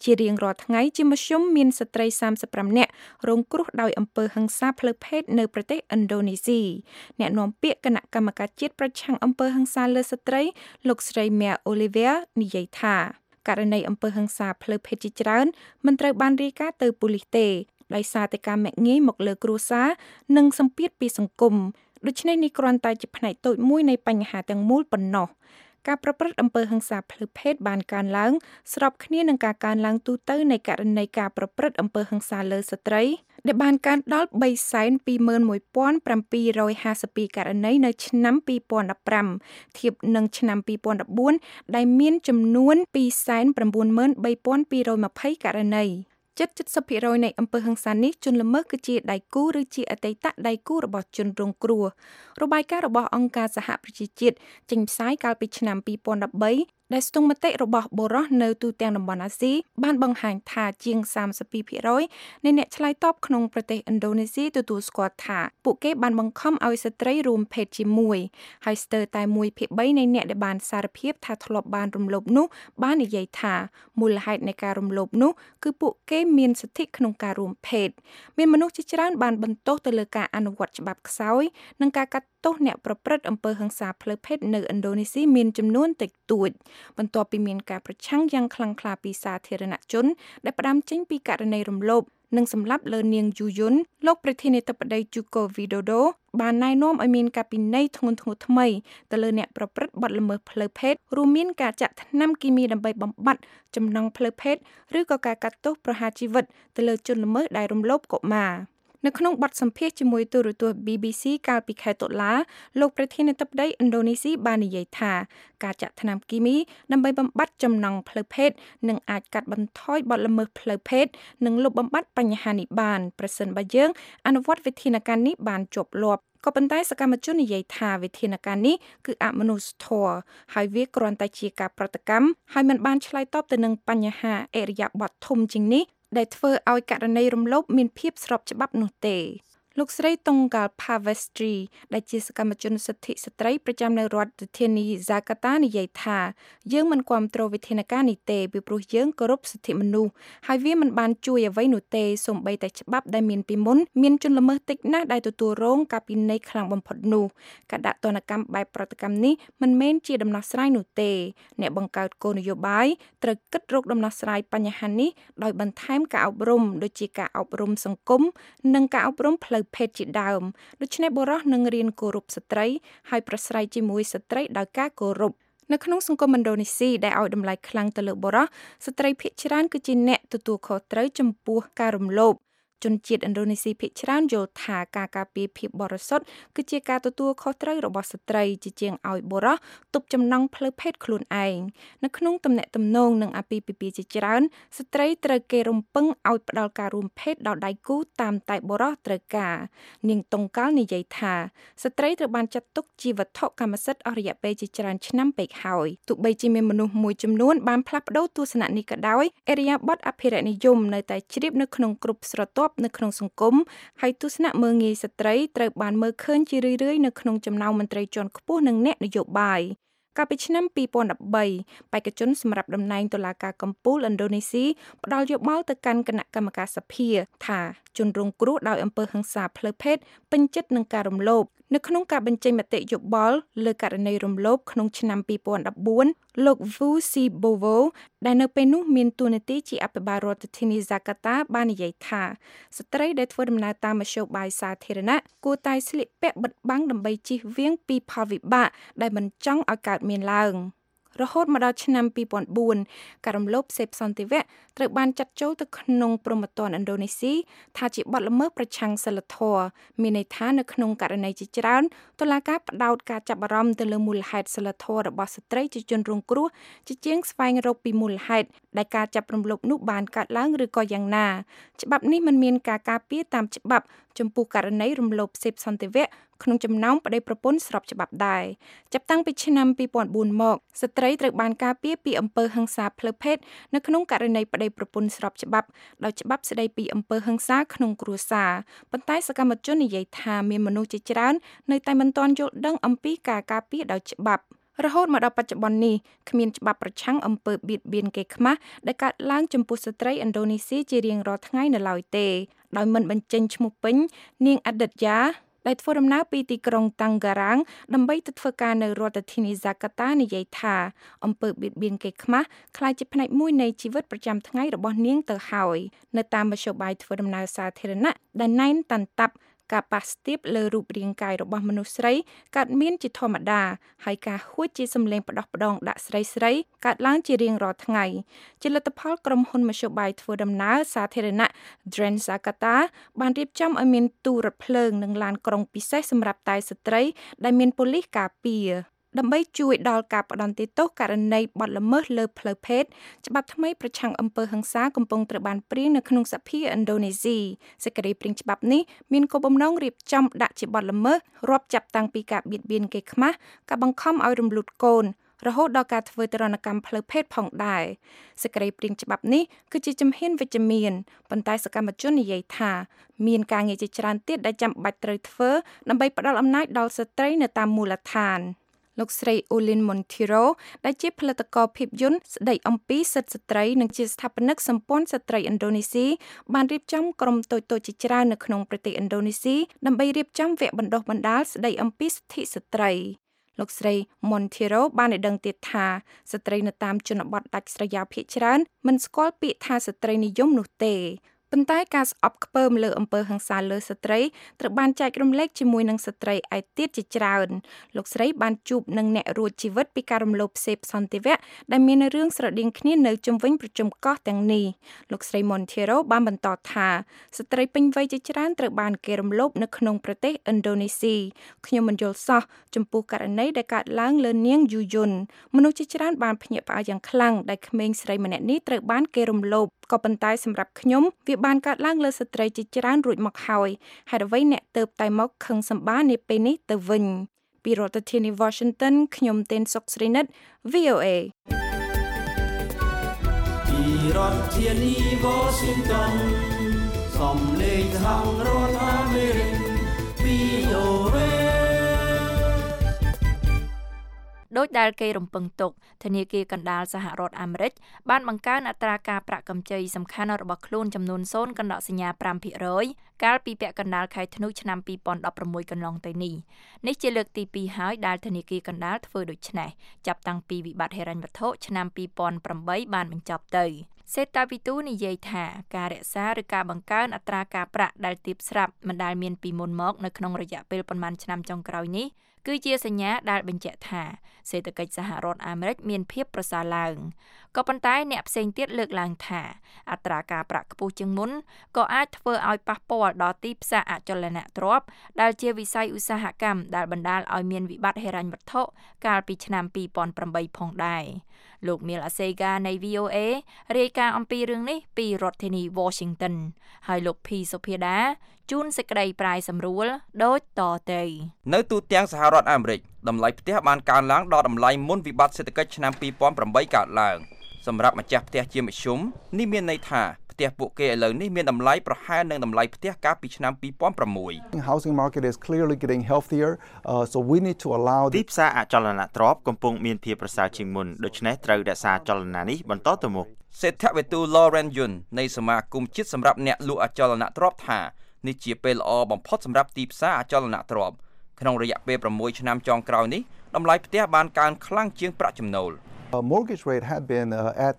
ជារៀងរាល់ថ្ងៃជាមធ្យមមានស្ត្រី35នាក់រងគ្រោះដោយអំពើហិង្សាផ្លូវភេទនៅប្រទេសឥណ្ឌូនេស៊ីអ្នកនាំពាក្យគណៈកម្មការជាតិប្រឆាំងអំពើហិង្សាលើស្ត្រីលោកស្រី Mia Olivia និយាយថាករណីអំពើហិង្សាផ្លូវភេទជាច្រើនមិនត្រូវបានរាយការណ៍ទៅប៉ូលីសទេដោយសារតែការមាក់ងាយមកលើគ្រួសារនិងសម្ពាធពីសង្គមដូច្នេះនេះគ្រាន់តែជាផ្នែកតូចមួយនៃបញ្ហាទាំងមូលប៉ុណ្ណោះការប្រព្រឹត្តអំពើហិង្សាផ្លូវភេទបានកើនឡើងស្របគ្នានឹងការកើនឡើងទូទៅនៃករណីការប្រព្រឹត្តអំពើហិង្សាលើស្ត្រីដែលបានកើនដល់ 321,752 ករណីនៅឆ្នាំ2015ធៀបនឹងឆ្នាំ2014ដែលមានចំនួន 293,220 ករណី70% នៃអំពើហិង្សានេះជនល្មើសគឺជាដៃគូឬជាអតីតដៃគូរបស់ជនរងគ្រោះរបាយការណ៍របស់អង្គការសហប្រជាជាតិចេញផ្សាយកាលពីឆ្នាំ2013ដែលស្ទង់មតិរបស់បុរសនៅទូទាំងតំបន់អាស៊ីបានបង្ហាញថាជាង 32% នៃអ្នកឆ្លើយតបក្នុងប្រទេសឥណ្ឌូនេស៊ីទទួលស្គាល់ថាពួកគេបានបង្ខំឲ្យស្ត្រីរួមភេទជាមួយហើយស្ទើរតែ 1/3 នៃអ្នកដែលបានសារភាពថាធ្លាប់បានរំលោភនោះបាននិយាយថាមូលហេតុនៃការរំលោភនោះគឺពួកគេមានសិទ្ធិក្នុងការរួមភេទមានមនុស្សជាច្រើនបានបន្ទោសទៅលើការអនុវត្តច្បាប់ខ្សោយនិងការកាត់ទោសអ្នកប្រព្រឹត្តអំពើហិង្សាផ្លូវភេទនៅឥណ្ឌូនេស៊ីមានចំនួនតិចតួចបន្ទាប់ពីមានការប្រឆាំងយ៉ាងខ្លាំងក្លាពីសាធារណជនដែលផ្ដើមចេញពីករណីរំលោភនិងសម្លាប់លើនាងយូយុនលោកប្រធានាធិបតីជូកូវីដូដូបានណែនាំឲ្យមានការពិន័យធ្ងន់ធ្ងរថ្មីទៅលើអ្នកប្រព្រឹត្តបទល្មើសផ្លូវភេទរួមមានការចាក់ថ្នាំគីមីដើម្បីបំបត្តិចំណង់ផ្លូវភេទឬក៏ការកាត់ទោសប្រហារជីវិតទៅលើជនល្មើសដែលរំលោភកុមារនៅក្នុងបទសម្ភាសន៍ជាមួយទូរទស្សន៍ BBC កាលពីខែតុលាលោកប្រធានាធិបតីឥណ្ឌូនេស៊ីបាននិយាយថាការចាក់ថ្នាំគីមីដើម្បីបំបត្តិចំណង់ផ្លូវភេទនឹងអាចកាត់បន្ថយបទល្មើសផ្លូវភេទនិងលុបបំបាត់បញ្ហានេះបានប្រសិនបើយើងអនុវត្តវិធានការនេះបានជាប់លាប់ក៏ប៉ុន្តែសកម្មជននិយាយថាវិធានការនេះគឺអមនុស្សធម៌ហើយវាគ្រាន់តែជាការប្រតិកម្មហើយមិនបានឆ្លើយតបទៅនឹងបញ្ហាអរិយាប័ត្រធំជាងនេះដែលធ្វើឲ្យករណីរំលោភមានភាពស្របច្បាប់នោះទេលោកស្រីតុងកាល់ Pavestri ដែលជាសកម្មជនសិទ្ធិស្ត្រីប្រចាំនៅរដ្ឋធានី Jakarta និយាយថាយើងមិនគាំទ្រវិធានការនេះទេពីព្រោះយើងគោរពសិទ្ធិមនុស្សហើយវាមិនបានជួយអ្វីនោះទេសូម្បីតែច្បាប់ដែលមានពីមុនមានជនល្មើសតិចណាស់ដែលទទួលរងការពិន័យខ្លាំងបំផុតនោះការដាក់ទណ្ឌកម្មបែបប្រតិកម្មនេះមិនមែនជាដំណោះស្រាយនោះទេអ្នកបង្កើតគោលនយោបាយត្រូវគិតរកដំណោះស្រាយបញ្ហានេះដោយបន្ថែមការអប់រំដូចជាការអប់រំសង្គមនិងការអប់រំផ្លូវភេទជាដើមដូច្នេះបុរសនឹងរៀនគោរពស្ត្រីហើយប្រស្រ័យជាមួយស្ត្រីដោយការគោរពនៅក្នុងសង្គមឥណ្ឌូនេស៊ីដែលឲ្យតម្លៃខ្លាំងទៅលើបុរសស្ត្រីភាគច្រើនគឺជាអ្នកទទួលខុសត្រូវចំពោះការរំលោភជនជាតិឥណ្ឌូនេស៊ីភាគច្រើនយល់ថាការការពារភាពបរិសុទ្ធគឺជាការទទួលខុសត្រូវរបស់ស្ត្រីជាជាងឲ្យបុរសទប់ចំណង់ផ្លូវភេទខ្លួនឯងនៅក្នុងទំនាក់ទំនងនិងអាពាហ៍ពិពាហ៍ជាច្រើនស្ត្រីត្រូវគេរំពឹងឲ្យផ្ដល់ការរួមភេទដល់ដៃគូតាមតែបុរសត្រូវការនាងតុងកាល់និយាយថាស្ត្រីត្រូវបានចាត់ទុកជាវត្ថុកម្មសិទ្ធិអស់រយៈពេលជាច្រើនឆ្នាំពេកហើយទោះបីជាមានមនុស្សមួយចំនួនបានផ្លាស់ប្ដូរទស្សនៈនេះក៏ដោយឥរិយាបថអភិរក្សនិយមនៅតែជ្រាបនៅក្នុងគ្រប់ស្រទាប់នៅក្នុងសង្គមហើយទស្សនៈមើលងាយស្ត្រីត្រូវបានមើលឃើញជារឿយៗនៅក្នុងចំណោមមន្ត្រីជាន់ខ្ពស់និងអ្នកនយោបាយកាលពីឆ្នាំ2013បេក្ខជនសម្រាប់តំណែងតុលាការកំពូលឥណ្ឌូនេស៊ីផ្ដល់យោបល់ទៅកាន់គណៈកម្មការសភាថាជនរងគ្រោះដោយអំពើហិង្សាផ្លូវភេទពេញចិត្តនឹងការរំលោភនៅក្នុងការបញ្ចេញមតិយោបល់លើករណីរំលោភក្នុងឆ្នាំ2014លោក Vu Sibowo ដែលនៅពេលនោះមានតួនាទីជាអភិបាលរដ្ឋធានី Jakarta បាននិយាយថាស្ត្រីដែលធ្វើដំណើរតាមមធ្យោបាយសាធារណៈគួរតែស្លៀកពាក់បិទបាំងដើម្បីជៀសវាងពីផលវិបាកដែលមិនចង់ឲ្យកើតមានឡើងរហូតមកដល់ឆ្នាំ2004ការរំលោភសេពសន្តិវៈត្រូវបានចាត់ចូលទៅក្នុងព្រហ្មទណ្ឌឥណ្ឌូនេស៊ីថាជាបទល្មើសប្រឆាំងសីលធម៌មានន័យថានៅក្នុងករណីជាច្រើនតុលាការផ្ដោតការចាប់អារម្មណ៍ទៅលើមូលហេតុសីលធម៌របស់ស្ត្រីជាជនរងគ្រោះជាជាងស្វែងរកពីមូលហេតុដែលការចាប់រំលោភនោះបានកើតឡើងឬក៏យ៉ាងណាច្បាប់នេះមិនមានការការពារតាមច្បាប់ចំពោះករណីរំលោភសេពសន្តិវៈក្នុងចំណោមប្តីប្រពន្ធស្របច្បាប់ដែរចាប់តាំងពីឆ្នាំ2004មកស្ត្រីត្រូវបានការពារពីអំពើហិង្សាផ្លូវភេទនៅក្នុងករណីប្តីប្រពន្ធស្របច្បាប់ដោយច្បាប់ស្តីពីអំពើហិង្សាក្នុងគ្រួសារប៉ុន្តែសកម្មជននិយាយថាមានមនុស្សជាច្រើននៅតែមិនទាន់យល់ដឹងអំពីការការពារដោយច្បាប់រហូតមកដល់បច្ចុប្បន្ននេះគ្មានច្បាប់ប្រឆាំងអំពើបៀតបៀនគេខ្មាស់ដែលកើតឡើងចំពោះស្ត្រីឥណ្ឌូនេស៊ីជារៀងរាល់ថ្ងៃនៅឡើយទេដោយមិនបញ្ចេញឈ្មោះពេញនាងអឌិតយ៉ាដែលធ្វើដំណើរពីទីក្រុងតាំងការ៉ាងដើម្បីទៅធ្វើការនៅរដ្ឋធានីហ្សាកាតានិយាយថាអំពើបៀតបៀនគេខ្មាស់ក្លាយជាផ្នែកមួយនៃជីវិតប្រចាំថ្ងៃរបស់នាងទៅហើយនៅតាមមធ្យោបាយធ្វើដំណើរសាធារណៈដែលណែនតាន់តាប់ការប៉ះស្ទាបលើរូបរាងកាយរបស់មនុស្សស្រីកើតមានជាធម្មតាហើយការហួចជាសម្លេងផ្ដោះផ្ដងដាក់ស្រីកើតឡើងជារៀងរាល់ថ្ងៃជាលទ្ធផលក្រុមហ៊ុនមធ្យោបាយធ្វើដំណើរសាធារណៈ Transjakarta បានរៀបចំឲ្យមានទូរថភ្លើងនិងឡានក្រុងពិសេសសម្រាប់តែស្ត្រីដែលមានប៉ូលីសការពារដើម្បីជួយដល់ការផ្ដន្ទាទោសករណីបទល្មើសលើផ្លូវភេទច្បាប់ថ្មីប្រឆាំងអំពើហិង្សាកំពុងត្រូវបានព្រៀងនៅក្នុងសភាឥណ្ឌូនេស៊ីសេចក្តីព្រាងច្បាប់នេះមានគោលបំណងរៀបចំដាក់ជាបទល្មើសរាប់ចាប់តាំងពីការបៀតបៀនគេខ្មាស់ការបង្ខំឲ្យរំលូតកូនរហូតដល់ការធ្វើទរណកម្មផ្លូវភេទផងដែរសេចក្តីព្រាងច្បាប់នេះគឺជាជំហានវិជ្ជមានប៉ុន្តែសកម្មជននិយាយថាមានការងារជាច្រើនទៀតដែលចាំបាច់ត្រូវធ្វើដើម្បីផ្ដល់អំណាចដល់ស្ត្រីនៅតាមមូលដ្ឋានលោកស្រី Olin Montero ដែលជាផលិតករភាពយន្តស្ដីអំពីសិទ្ធិស្ត្រីនិងជាស្ថាបនិកសម្ព័ន្ធស្ត្រីឥណ្ឌូនេស៊ីបានរៀបចំក្រុមតូចៗជាច្រើននៅក្នុងប្រទេសឥណ្ឌូនេស៊ីដើម្បីរៀបចំវគ្គបណ្ដុះបណ្ដាលស្ដីអំពីសិទ្ធិស្ត្រីលោកស្រី Montero បានឲ្យដឹងទៀតថាស្ត្រីនៅតាមជនបទដាច់ស្រយាលភាគច្រើនមិនស្គាល់ពាក្យថាស្ត្រីនិយមនោះទេប៉ុន្តែការស្អប់ខ្ពើមលើអំពើហិង្សាលើស្ត្រីត្រូវបានចែករំលែកជាមួយនឹងស្ត្រីឯទៀតជាច្រើនលោកស្រីបានជួបនឹងអ្នករួចជីវិតពីការរំលោភសេពសន្តិវៈដែលមានរឿងស្រដៀងគ្នានៅជុំវិញប្រជុំកោះទាំងនេះលោកស្រី Montero បានបន្តថាស្ត្រីពេញវ័យជាច្រើនត្រូវបានគេរំលោភនៅក្នុងប្រទេសឥណ្ឌូនេស៊ីខ្ញុំមិនយល់សោះចំពោះករណីដែលកើតឡើងលើនាងយូយុនមនុស្សជាច្រើនបានភ្ញាក់ផ្អើលយ៉ាងខ្លាំងដែលក្មេងស្រីម្នាក់នេះត្រូវបានគេរំលោភក៏ប៉ុន្តែសម្រាប់ខ្ញុំវាបានកើតឡើងលើស្ត្រីជាច្រើនរួចមកហើយហេតុអ្វីអ្នកទៅតែមកខឹងសម្បានាពេលនេះទៅវិញពីរដ្ឋធានី Washington ខ្ញុំទេនសុកស្រីនិត VOA ពីរដ្ឋធានី Washington សំឡេងសហរដ្ឋអាមេរិក VOA ដោយដែលគេរំពឹងទុកធនាគារកណ្ដាលសហរដ្ឋអាមេរិកបានបង្កើនអត្រាការប្រាក់កម្ចីសំខាន់របស់ខ្លួនចំនួន0កណ្ដកសញ្ញា 5% កាលពីពាក់កណ្ដាលខែធ្នូឆ្នាំ2016កន្លងទៅនេះជាលើកទី2ហើយដែលធនាគារកណ្ដាលធ្វើដូច្នេះចាប់តាំងពីវិបត្តិហិរញ្ញវត្ថុឆ្នាំ2008បានបញ្ចប់ទៅសេតាវីទូនិយាយថាការរក្សាឬការបង្កើនអត្រាការប្រាក់ដែលទាបស្រាប់មិនដែលមានពីមុនមកនៅក្នុងរយៈពេលប៉ុន្មានឆ្នាំចុងក្រោយនេះគឺជាសញ្ញាដែលបញ្ជាក់ថាសេដ្ឋកិច្ចសហរដ្ឋអាមេរិកមានភាពប្រសើរឡើងក៏ប៉ុន្តែអ្នកផ្សេងទៀតលើកឡើងថាអត្រាការប្រាក់ខ្ពស់ជាងមុនក៏អាចធ្វើឲ្យប៉ះពាល់ដល់ទីផ្សារអចលនទ្រព្យដែលជាវិស័យឧស្សាហកម្មដែលបណ្ដាលឲ្យមានវិបត្តិហិរញ្ញវត្ថុកាលពីឆ្នាំ2008ផងដែរលោកមីលអាសេហ្កានៃ VOA រាយការណ៍អំពីរឿងនេះពីរដ្ឋធានី Washington ហើយលោកភីសុភាដាជួនសេចក្តីប្រាយសម្រួលដូចតទៅនៅទូទាំងសហរដ្ឋអាមេរិកតម្លៃផ្ទះបានកើនឡើងដល់តម្លៃមុនវិបត្តិសេដ្ឋកិច្ចឆ្នាំ2008កើតឡើងសម្រាប់ម្ចាស់ផ្ទះជាមធ្យមនេះមានន័យថាផ្ទះពួកគេឥឡូវនេះមានតម្លៃប្រហែលនឹងតម្លៃផ្ទះកាលពីឆ្នាំ2006 Housing market is clearly getting healthier so we need to allow ទីផ្សារអចលនទ្រព្យកំពុងមានភាពប្រសើរជាងមុនដូច្នេះត្រូវរក្សាចលនានេះបន្តទៅមុខសេដ្ឋវិទូ Lauren Yun នៃសមាគមជាតិសម្រាប់អ្នកលក់អចលនទ្រព្យថានេះជាពេលល្អបំផុតសម្រាប់ទីផ្សារអចលនទ្រព្យក្នុងរយៈពេល6ឆ្នាំចុងក្រោយនេះតម្លៃផ្ទះបានកើនខ្លាំងជាងប្រាក់ចំណូល mortgage rate had been at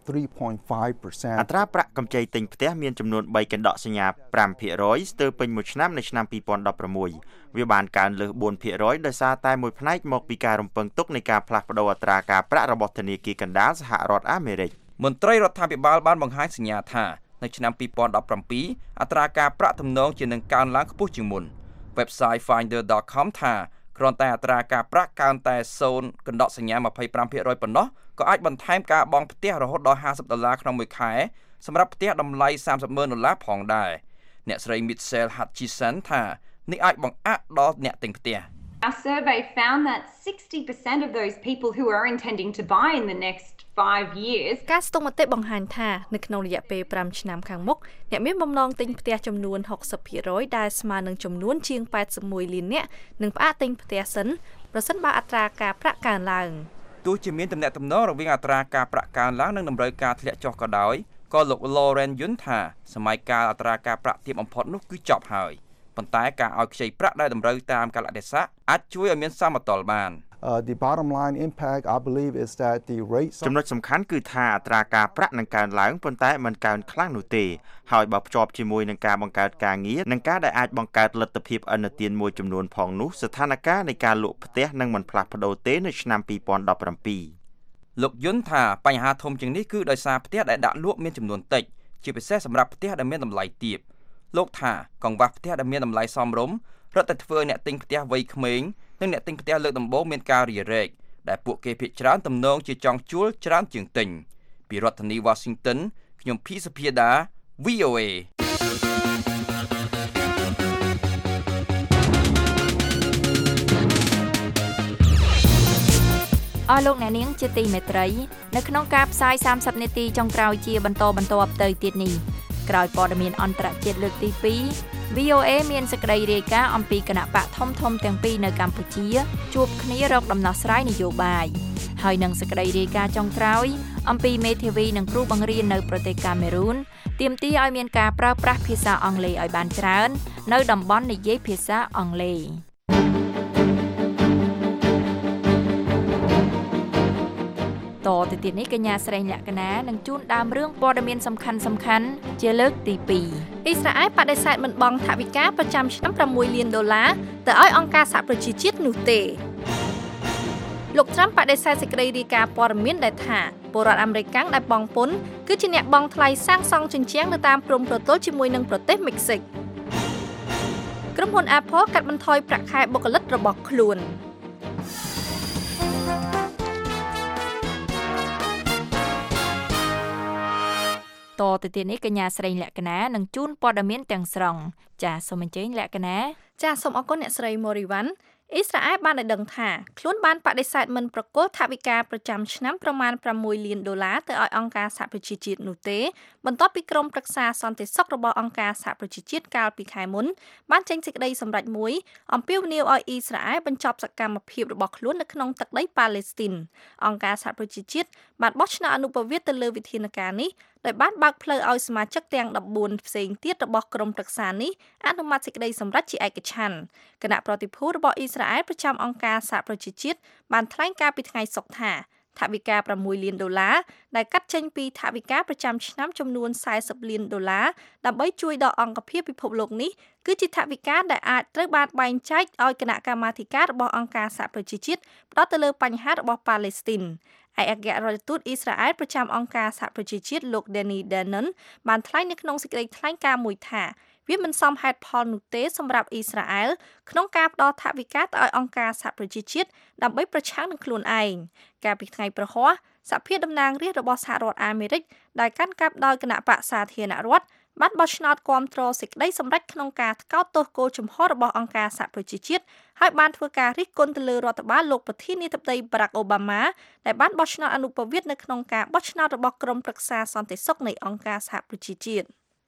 3.5%. អត្រាប្រាក់កម្ចីទិញផ្ទះមានចំនួន3កណ្ដកសញ្ញា 5% ស្ទើរពេញមួយឆ្នាំនៅឆ្នាំ2016វាបានកើនលើស 4% ដោយសារតែមួយផ្នែកមកពីការរំពឹងទុកនៃការផ្លាស់ប្តូរអត្រាការប្រាក់របស់ធនាគារកណ្ដាលសហរដ្ឋអាមេរិកមន្ត្រីរដ្ឋាភិបាលបានបង្ហាញសញ្ញាថានៅឆ្នាំ2017អត្រាការប្រាក់ទំនងជានឹងកើនឡើងខ្ពស់ជាងមុន website finder.com ថាគ្រាន់តែអត្រាការប្រាក់កើនតែ0កណ្ដកសញ្ញា 25% ប៉ុណ្ណោះក៏អាចបន្ថែមការបង់ផ្ទះរហូតដល់$50ក្នុងមួយខែសម្រាប់ផ្ទះតម្លៃ$30,000ផងដែរអ្នកស្រី Mitchell Hutchison ថានេះអាចបង្អាក់ដល់អ្នកទិញផ្ទះ Our survey found that 60% of those people who are intending to buy in the next 5 years ការស្ទង់មតិបង្ហាញថានៅក្នុងរយៈពេល5ឆ្នាំខាងមុខអ្នកមានបំណងទិញផ្ទះចំនួន 60% ដែលស្មើនឹងចំនួនជាង81លាននាក់នឹងផ្អាកទិញផ្ទះសិនប្រសិនបើអត្រាការប្រាក់កើនឡើងទោះជាមានទំនាក់ទំនងរវាងអត្រាការប្រាក់កើនឡើងនិងតម្រូវការធ្លាក់ចុះក៏ដោយក៏លោក Lauren យល់ថាសម័យកាលអត្រាការប្រាក់ទាបបំផុតនោះគឺចប់ហើយប៉ុន្តែការឲ្យខ្ចីប្រាក់ដែលតម្រូវតាមកាលៈទេសៈអាចជួយឲ្យមានសមតុល្យបាន The bottom line impact I believe is that the rate ចំណុចសំខាន់គឺថាអត្រាការប្រាក់នឹងកើនឡើងប៉ុន្តែមិនកើនខ្លាំងនោះទេហើយបើភ្ជាប់ជាមួយនឹងការបង្កើតការងារនិងការដែលអាចបង្កើតលទ្ធភាពឥណទានមួយចំនួនផងនោះស្ថានភាពនៃការលក់ផ្ទះនឹងមិនផ្លាស់ប្ដូរទេនៅឆ្នាំ2017 លោកយន្តថាបញ្ហាធំជាងនេះគឺដោយសារផ្ទះដែលដាក់លក់មានចំនួនតិចជាពិសេសសម្រាប់ផ្ទះដែលមានតម្លៃទាបលោកថាកង្វះផ្ទះដែលមានតម្លៃសមរម្យរត់តែធ្វើអ្នកទិញផ្ទះវ័យក្មេងនិងអ្នកទិញផ្ទះលើកដំបូងមានការរារែកដែលពួកគេភាគច្រើនទំនងជាចង់ជួលច្រើនជាងទិញពីរដ្ឋធានី Washington ខ្ញុំភីសុភាដា VOA អស់លោកអ្នកនាងជាទីមេត្រីនៅក្នុងការផ្សាយ30នាទីចុងក្រោយជាបន្តទៅទៀតនេះក្រោយព័ត៌មានអន្តរជាតិលើកទី2 VOA មានសេចក្តីរាយការណ៍អំពីគណៈបកធំទាំងពីរនៅកម្ពុជាជួបគ្នារកដំណោះស្រាយនយោបាយហើយនឹងសេចក្តីរាយការណ៍ចុងក្រោយអំពីមេធាវីនិងគ្រូបង្រៀននៅប្រទេសកាមេរូនទាមទារឲ្យមានការប្រើប្រាស់ភាសាអង់គ្លេសឲ្យបានច្រើននៅតំបន់និយាយភាសាអង់គ្លេសតទៅទៀតនេះកញ្ញាស្រីលក្ខណានឹងជូនដើមរឿងព័ត៌មានសំខាន់ជាលើកទី2 អ៊ីស្រាអែលបដិសេធមិនបង់ថវិកាប្រចាំឆ្នាំ$6លានទៅឲ្យអង្គការសហប្រជាជាតិនោះទេលោកត្រាំបដិសេធសេចក្តីរាយការណ៍ព័ត៌មានដែលថាពលរដ្ឋអាមេរិកដែលបង់ពន្ធគឺជាអ្នកបង់ថ្លៃសាងសង់ជញ្ជាំងនៅតាមព្រំប្រទល់ជាមួយនឹងប្រទេសមិចស៊ិកក្រុមហ៊ុន Apple កាត់បន្ថយប្រាក់ខែបុគ្គលិករបស់ខ្លួនតទៅទៀតនេះកញ្ញាស្រីលក្ខណានឹងជូនព័ត៌មានទាំងស្រុងចាសសូមអញ្ជើញលក្ខណាចាសសូមអរគុណអ្នកស្រី Moriwan អ៊ីស្រាអែលបានឲ្យដឹងថាខ្លួនបានបដិសេធមិនប្រគល់ថវិកាប្រចាំឆ្នាំប្រមាណ$6លានទៅឲ្យអង្គការសហប្រជាជាតិនោះទេបន្ទាប់ពីក្រុមប្រឹក្សាសន្តិសុខរបស់អង្គការសហប្រជាជាតិកាលពីខែមុនបានចេញសេចក្តីសម្រេចមួយអំពាវនាវឲ្យអ៊ីស្រាអែលបញ្ចប់សកម្មភាពរបស់ខ្លួននៅក្នុងទឹកដីប៉ាឡេស្ទីនអង្គការសហប្រជាជាតិបានបោះឆ្នោតអនុប្រវត្តិទៅលើវិធានការនេះដោយបានបើកផ្លូវឲ្យសមាជិកទាំង14ផ្សេងទៀតរបស់ក្រុមប្រឹក្សានេះអនុម័តសេចក្តីសម្រេចជាឯកច្ឆន្ទគណៈប្រតិភូរបស់អ៊ីស្រាអែលប្រចាំអង្គការសហប្រជាជាតិបានថ្លែងការពីថ្ងៃសុក្រថាថវិកា$6លានដែលកាត់ចេញពីថវិកាប្រចាំឆ្នាំចំនួន$40លានដើម្បីជួយដល់អង្គភាពពិភពលោកនេះគឺជាថវិកាដែលអាចត្រូវបានបែងចែកឲ្យគណៈកម្មាធិការរបស់អង្គការសហប្រជាជាតិផ្ដោតទៅលើបញ្ហារបស់ប៉ាឡេស្ទីនឯកអគ្គរដ្ឋទូតអ៊ីស្រាអែលប្រចាំអង្គការសហប្រជាជាតិលោក Danny Danon បានថ្លែងនៅក្នុងសេចក្តីថ្លែងការណ៍មួយថាវាមិនសមហេតុផលនោះទេសម្រាប់អ៊ីស្រាអែលក្នុងការផ្ដល់ថវិកាទៅឲ្យអង្គការសហប្រជាជាតិដើម្បីប្រឆាំងនឹងខ្លួនឯងកាលពីថ្ងៃប្រហ័សសភាតំណាងរាស្ត្ររបស់សហរដ្ឋអាមេរិកដែលកាន់កាប់ដោយគណៈបកសាធារណរដ្ឋបានបោះឆ្នោតគាំទ្រសេចក្តីសម្រេចក្នុងការថ្កោលទោសគោលជំហររបស់អង្គការសហប្រជាជាតិហើយបានធ្វើការរិះគន់ទៅលើរដ្ឋបាលលោកប្រធានាធិបតី Barack Obama ដែលបានបោះឆ្នោតអនុប្រវត្តិនៅក្នុងការបោះឆ្នោតរបស់ក្រុមប្រឹក្សាសន្តិសុខនៃអង្គការសហប្រជាជាតិ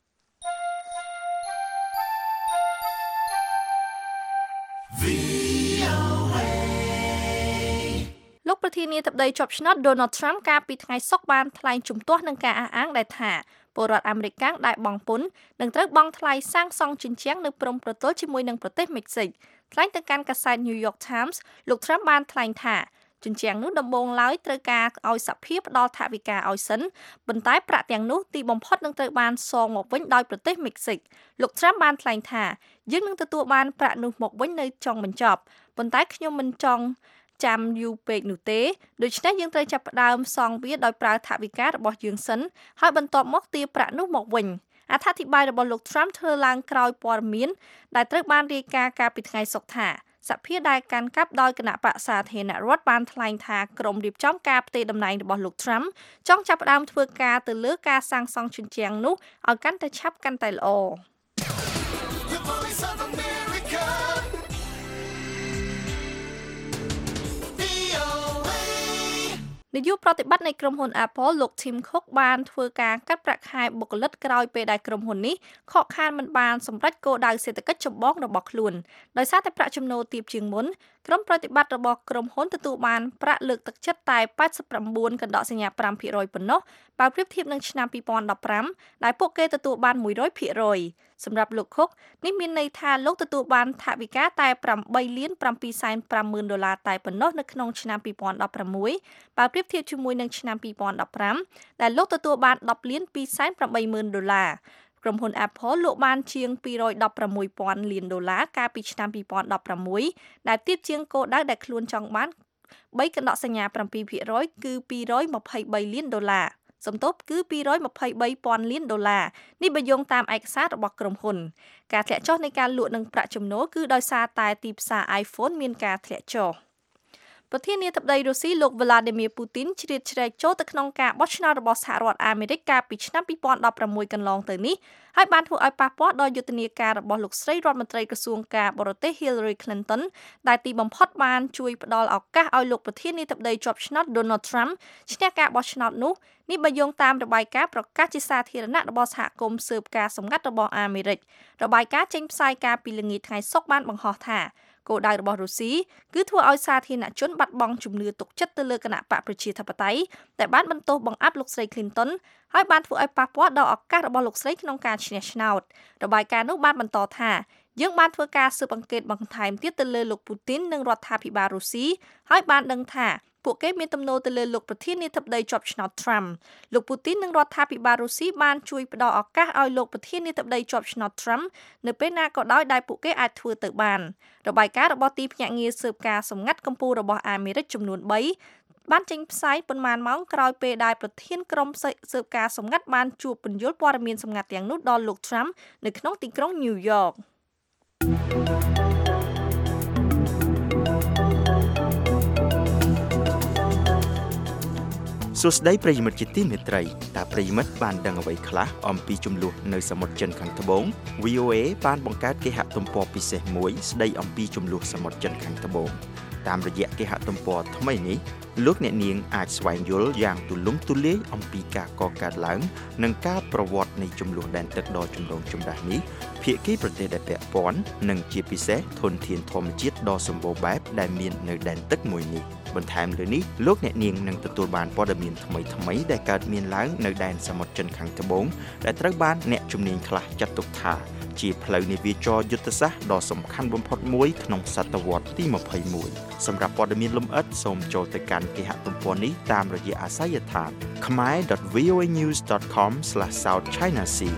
លោកប្រធានាធិបតីជាប់ឆ្នោត Donald Trump កាលពីថ្ងៃសុក្របានថ្លែងជំទាស់នឹងការអះអាងដែលថាពលរដ្ឋអាមេរិកដែលបង់ពន្ធនឹងត្រូវបង់ថ្លៃសាងសង់ជញ្ជាំងនៅព្រំប្រទល់ជាមួយនឹងប្រទេសមិចស៊ិកថ្លែងទៅកាន់កាសែត New York Times លោក Trump បានថ្លែងថាជញ្ជាំងនោះដំបូងឡើយត្រូវការឲ្យសភាផ្ដល់ថវិកាឲ្យសិនប៉ុន្តែប្រាក់ទាំងនោះទីបំផុតនឹងត្រូវបានសងមកវិញដោយប្រទេសមិចស៊ិកលោក Trump បានថ្លែងថាយើងនឹងទទួលបានប្រាក់នោះមកវិញនៅចុងបញ្ចប់ប៉ុន្តែខ្ញុំមិនចង់ចាំយូរពេកនោះទេដូច្នេះយើងត្រូវចាប់ផ្ដើមសងវាដោយប្រើថវិការបស់យើងសិនហើយបន្ទាប់មកទារប្រាក់នោះមកវិញអត្ថាធិប្បាយរបស់លោក Trump ធ្វើឡើងក្រោយព័ត៌មានដែលត្រូវបានរាយការណ៍កាលពីថ្ងៃសុក្រថាសភាដែលកាន់កាប់ដោយគណៈបក្សសាធារណរដ្ឋបានថ្លែងថាក្រុមរៀបចំការផ្ទេរតំណែងរបស់លោក Trump ចង់ចាប់ផ្ដើមធ្វើការទៅលើការសាងសង់ជញ្ជាំងនោះឲ្យកាន់តែឆាប់កាន់តែល្អនាយកប្រតិបត្តិនៃក្រុមហ៊ុន Apple លោក Tim Cook បានធ្វើការកាត់ប្រាក់ខែបុគ្គលិកក្រោយពេលដែលក្រុមហ៊ុននេះខកខានមិនបានសម្រេចគោលដៅសេដ្ឋកិច្ចចម្បងរបស់ខ្លួនដោយសារតែប្រាក់ចំណូលទាបជាងមុនក្រុមប្រតិបត្តិរបស់ក្រុមហ៊ុនទទួលបានប្រាក់លើកទឹកចិត្តតែ 89 កណ្ដកសញ្ញា 5% ប៉ុណ្ណោះបើប្រៀបធៀបនឹងឆ្នាំ 2015 ដែលពួកគេទទួលបាន 100%សម្រាប់លោក Cook នេះមានន័យថាលោកទទួលបានថវិកាតែ $8,750,000 តែប៉ុណ្ណោះនៅក្នុងឆ្នាំ 2016 បើប្រៀបធៀបជាមួយនឹងឆ្នាំ 2015 ដែលលោកទទួលបាន $10,280,000 ក្រុមហ៊ុន Apple លក់បានជាង $216,000 លានកាលពីឆ្នាំ 2016 ដែលទាបជាងគោលដៅដែលខ្លួនចង់បាន 3 កណ្ដកសញ្ញា 7% គឺ $223 លានសំទោសគឺ $223,000 លាននេះបើយោងតាមឯកសាររបស់ក្រុមហ៊ុនការធ្លាក់ចុះនៃការលក់និងប្រាក់ចំណូលគឺដោយសារតែទីផ្សារ iPhone មានការធ្លាក់ចុះប្រធានាធិបតីរុស្ស៊ីលោក Vladimir Putin ជ្រៀតជ្រែកចូលទៅក្នុងការបោះឆ្នោតរបស់សហរដ្ឋអាមេរិកកាលពីឆ្នាំ 2016 កន្លងទៅនេះហើយបានធ្វើឲ្យប៉ះពាល់ដល់យុទ្ធនាការរបស់លោកស្រីរដ្ឋមន្ត្រីក្រសួងការបរទេស Hillary Clinton ដែលទីបំផុតបានជួយផ្ដល់ឱកាសឲ្យលោកប្រធានាធិបតីជាប់ឆ្នោត Donald Trump ឈ្នះការបោះឆ្នោតនោះនេះបើយោងតាមរបាយការណ៍ប្រកាសជាសាធារណៈរបស់សហគមន៍ស៊ើបការសម្ងាត់របស់អាមេរិករបាយការណ៍ចេញផ្សាយកាលពីល្ងាចថ្ងៃសុក្របានបង្ហោះថាគោលដៅរបស់រុស្ស៊ីគឺធ្វើឲ្យសាធារណជនបាត់បង់ជំនឿទុកចិត្តទៅលើគណៈបកប្រជាធិបតេយ្យតែបានបន្ទោសបង្អាប់លោកស្រី Clinton ហើយបានធ្វើឲ្យប៉ះពាល់ដល់ឱកាសរបស់លោកស្រីក្នុងការឈ្នះឆ្នោតរបាយការណ៍នោះបានបន្តថាយើងបានធ្វើការស៊ើបអង្កេតបន្ថែមទៀតទៅលើលោក Putin និងរដ្ឋាភិបាលរុស្ស៊ីហើយបានដឹងថាពួកគេមានទំនោរទៅលើលោកប្រធានាធិបតីជាប់ឆ្នោត Trump លោក Putin និងរដ្ឋាភិបាលរុស្ស៊ីបានជួយផ្ដល់ឱកាសឲ្យលោកប្រធានាធិបតីជាប់ឆ្នោត Trump នៅពេលណាក៏ដោយដែលពួកគេអាចធ្វើទៅបានរបាយការណ៍របស់ទីភ្នាក់ងារស៊ើបការសម្ងាត់កម្ពុជារបស់អាមេរិកចំនួន3បានចេញផ្សាយប៉ុន្មានម៉ោងក្រោយពេលដែលប្រធានក្រុមស៊ើបការសម្ងាត់បានជួបពន្យល់ព័ត៌មានសម្ងាត់ទាំងនោះដល់លោក Trump នៅក្នុងទីក្រុង New York សួស្តីប្រិយមិត្តជាទីមេត្រីតើប្រិយមិត្តបានដឹងអ្វីខ្លះអំពីចំនួននៅសមុទ្រចិនខាងត្បូង VOA បានបង្កើតគេហទំព័រពិសេសមួយស្ដីអំពីចំនួនសមុទ្រចិនខាងត្បូងតាមរយៈគេហទំព័រថ្មីនេះលោកអ្នកនាងអាចស្វែងយល់យ៉ាងទូលំទូលាយអំពីការកកើតឡើងនិងការប្រវត្តិនៃចំនួនដែនទឹកដ៏ចម្រូងចម្រាសនេះភាគីប្រទេសដែលពាក់ព័ន្ធនិងជាពិសេសធនធានធម្មជាតិដ៏សម្បូរបែបដែលមាននៅដែនទឹកមួយនេះបន្ថែមលើនេះលោកអ្នកនាងនឹងទទួលបានព័ត៌មានថ្មីៗដែលកើតមានឡើងនៅដែនសមុទ្រចិនខាងត្បូងដែលត្រូវបានអ្នកជំនាញខ្លះចាត់ទុកថាជាផ្លូវនាវាចរយុទ្ធសាស្ត្រដ៏សំខាន់បំផុតមួយក្នុងសតវត្សទី21សម្រាប់ព័ត៌មានលម្អិតសូមចូលទៅកាន់គេហទំព័រនេះតាមរយៈអាសយដ្ឋាន khmer.voanews.com/southchinasea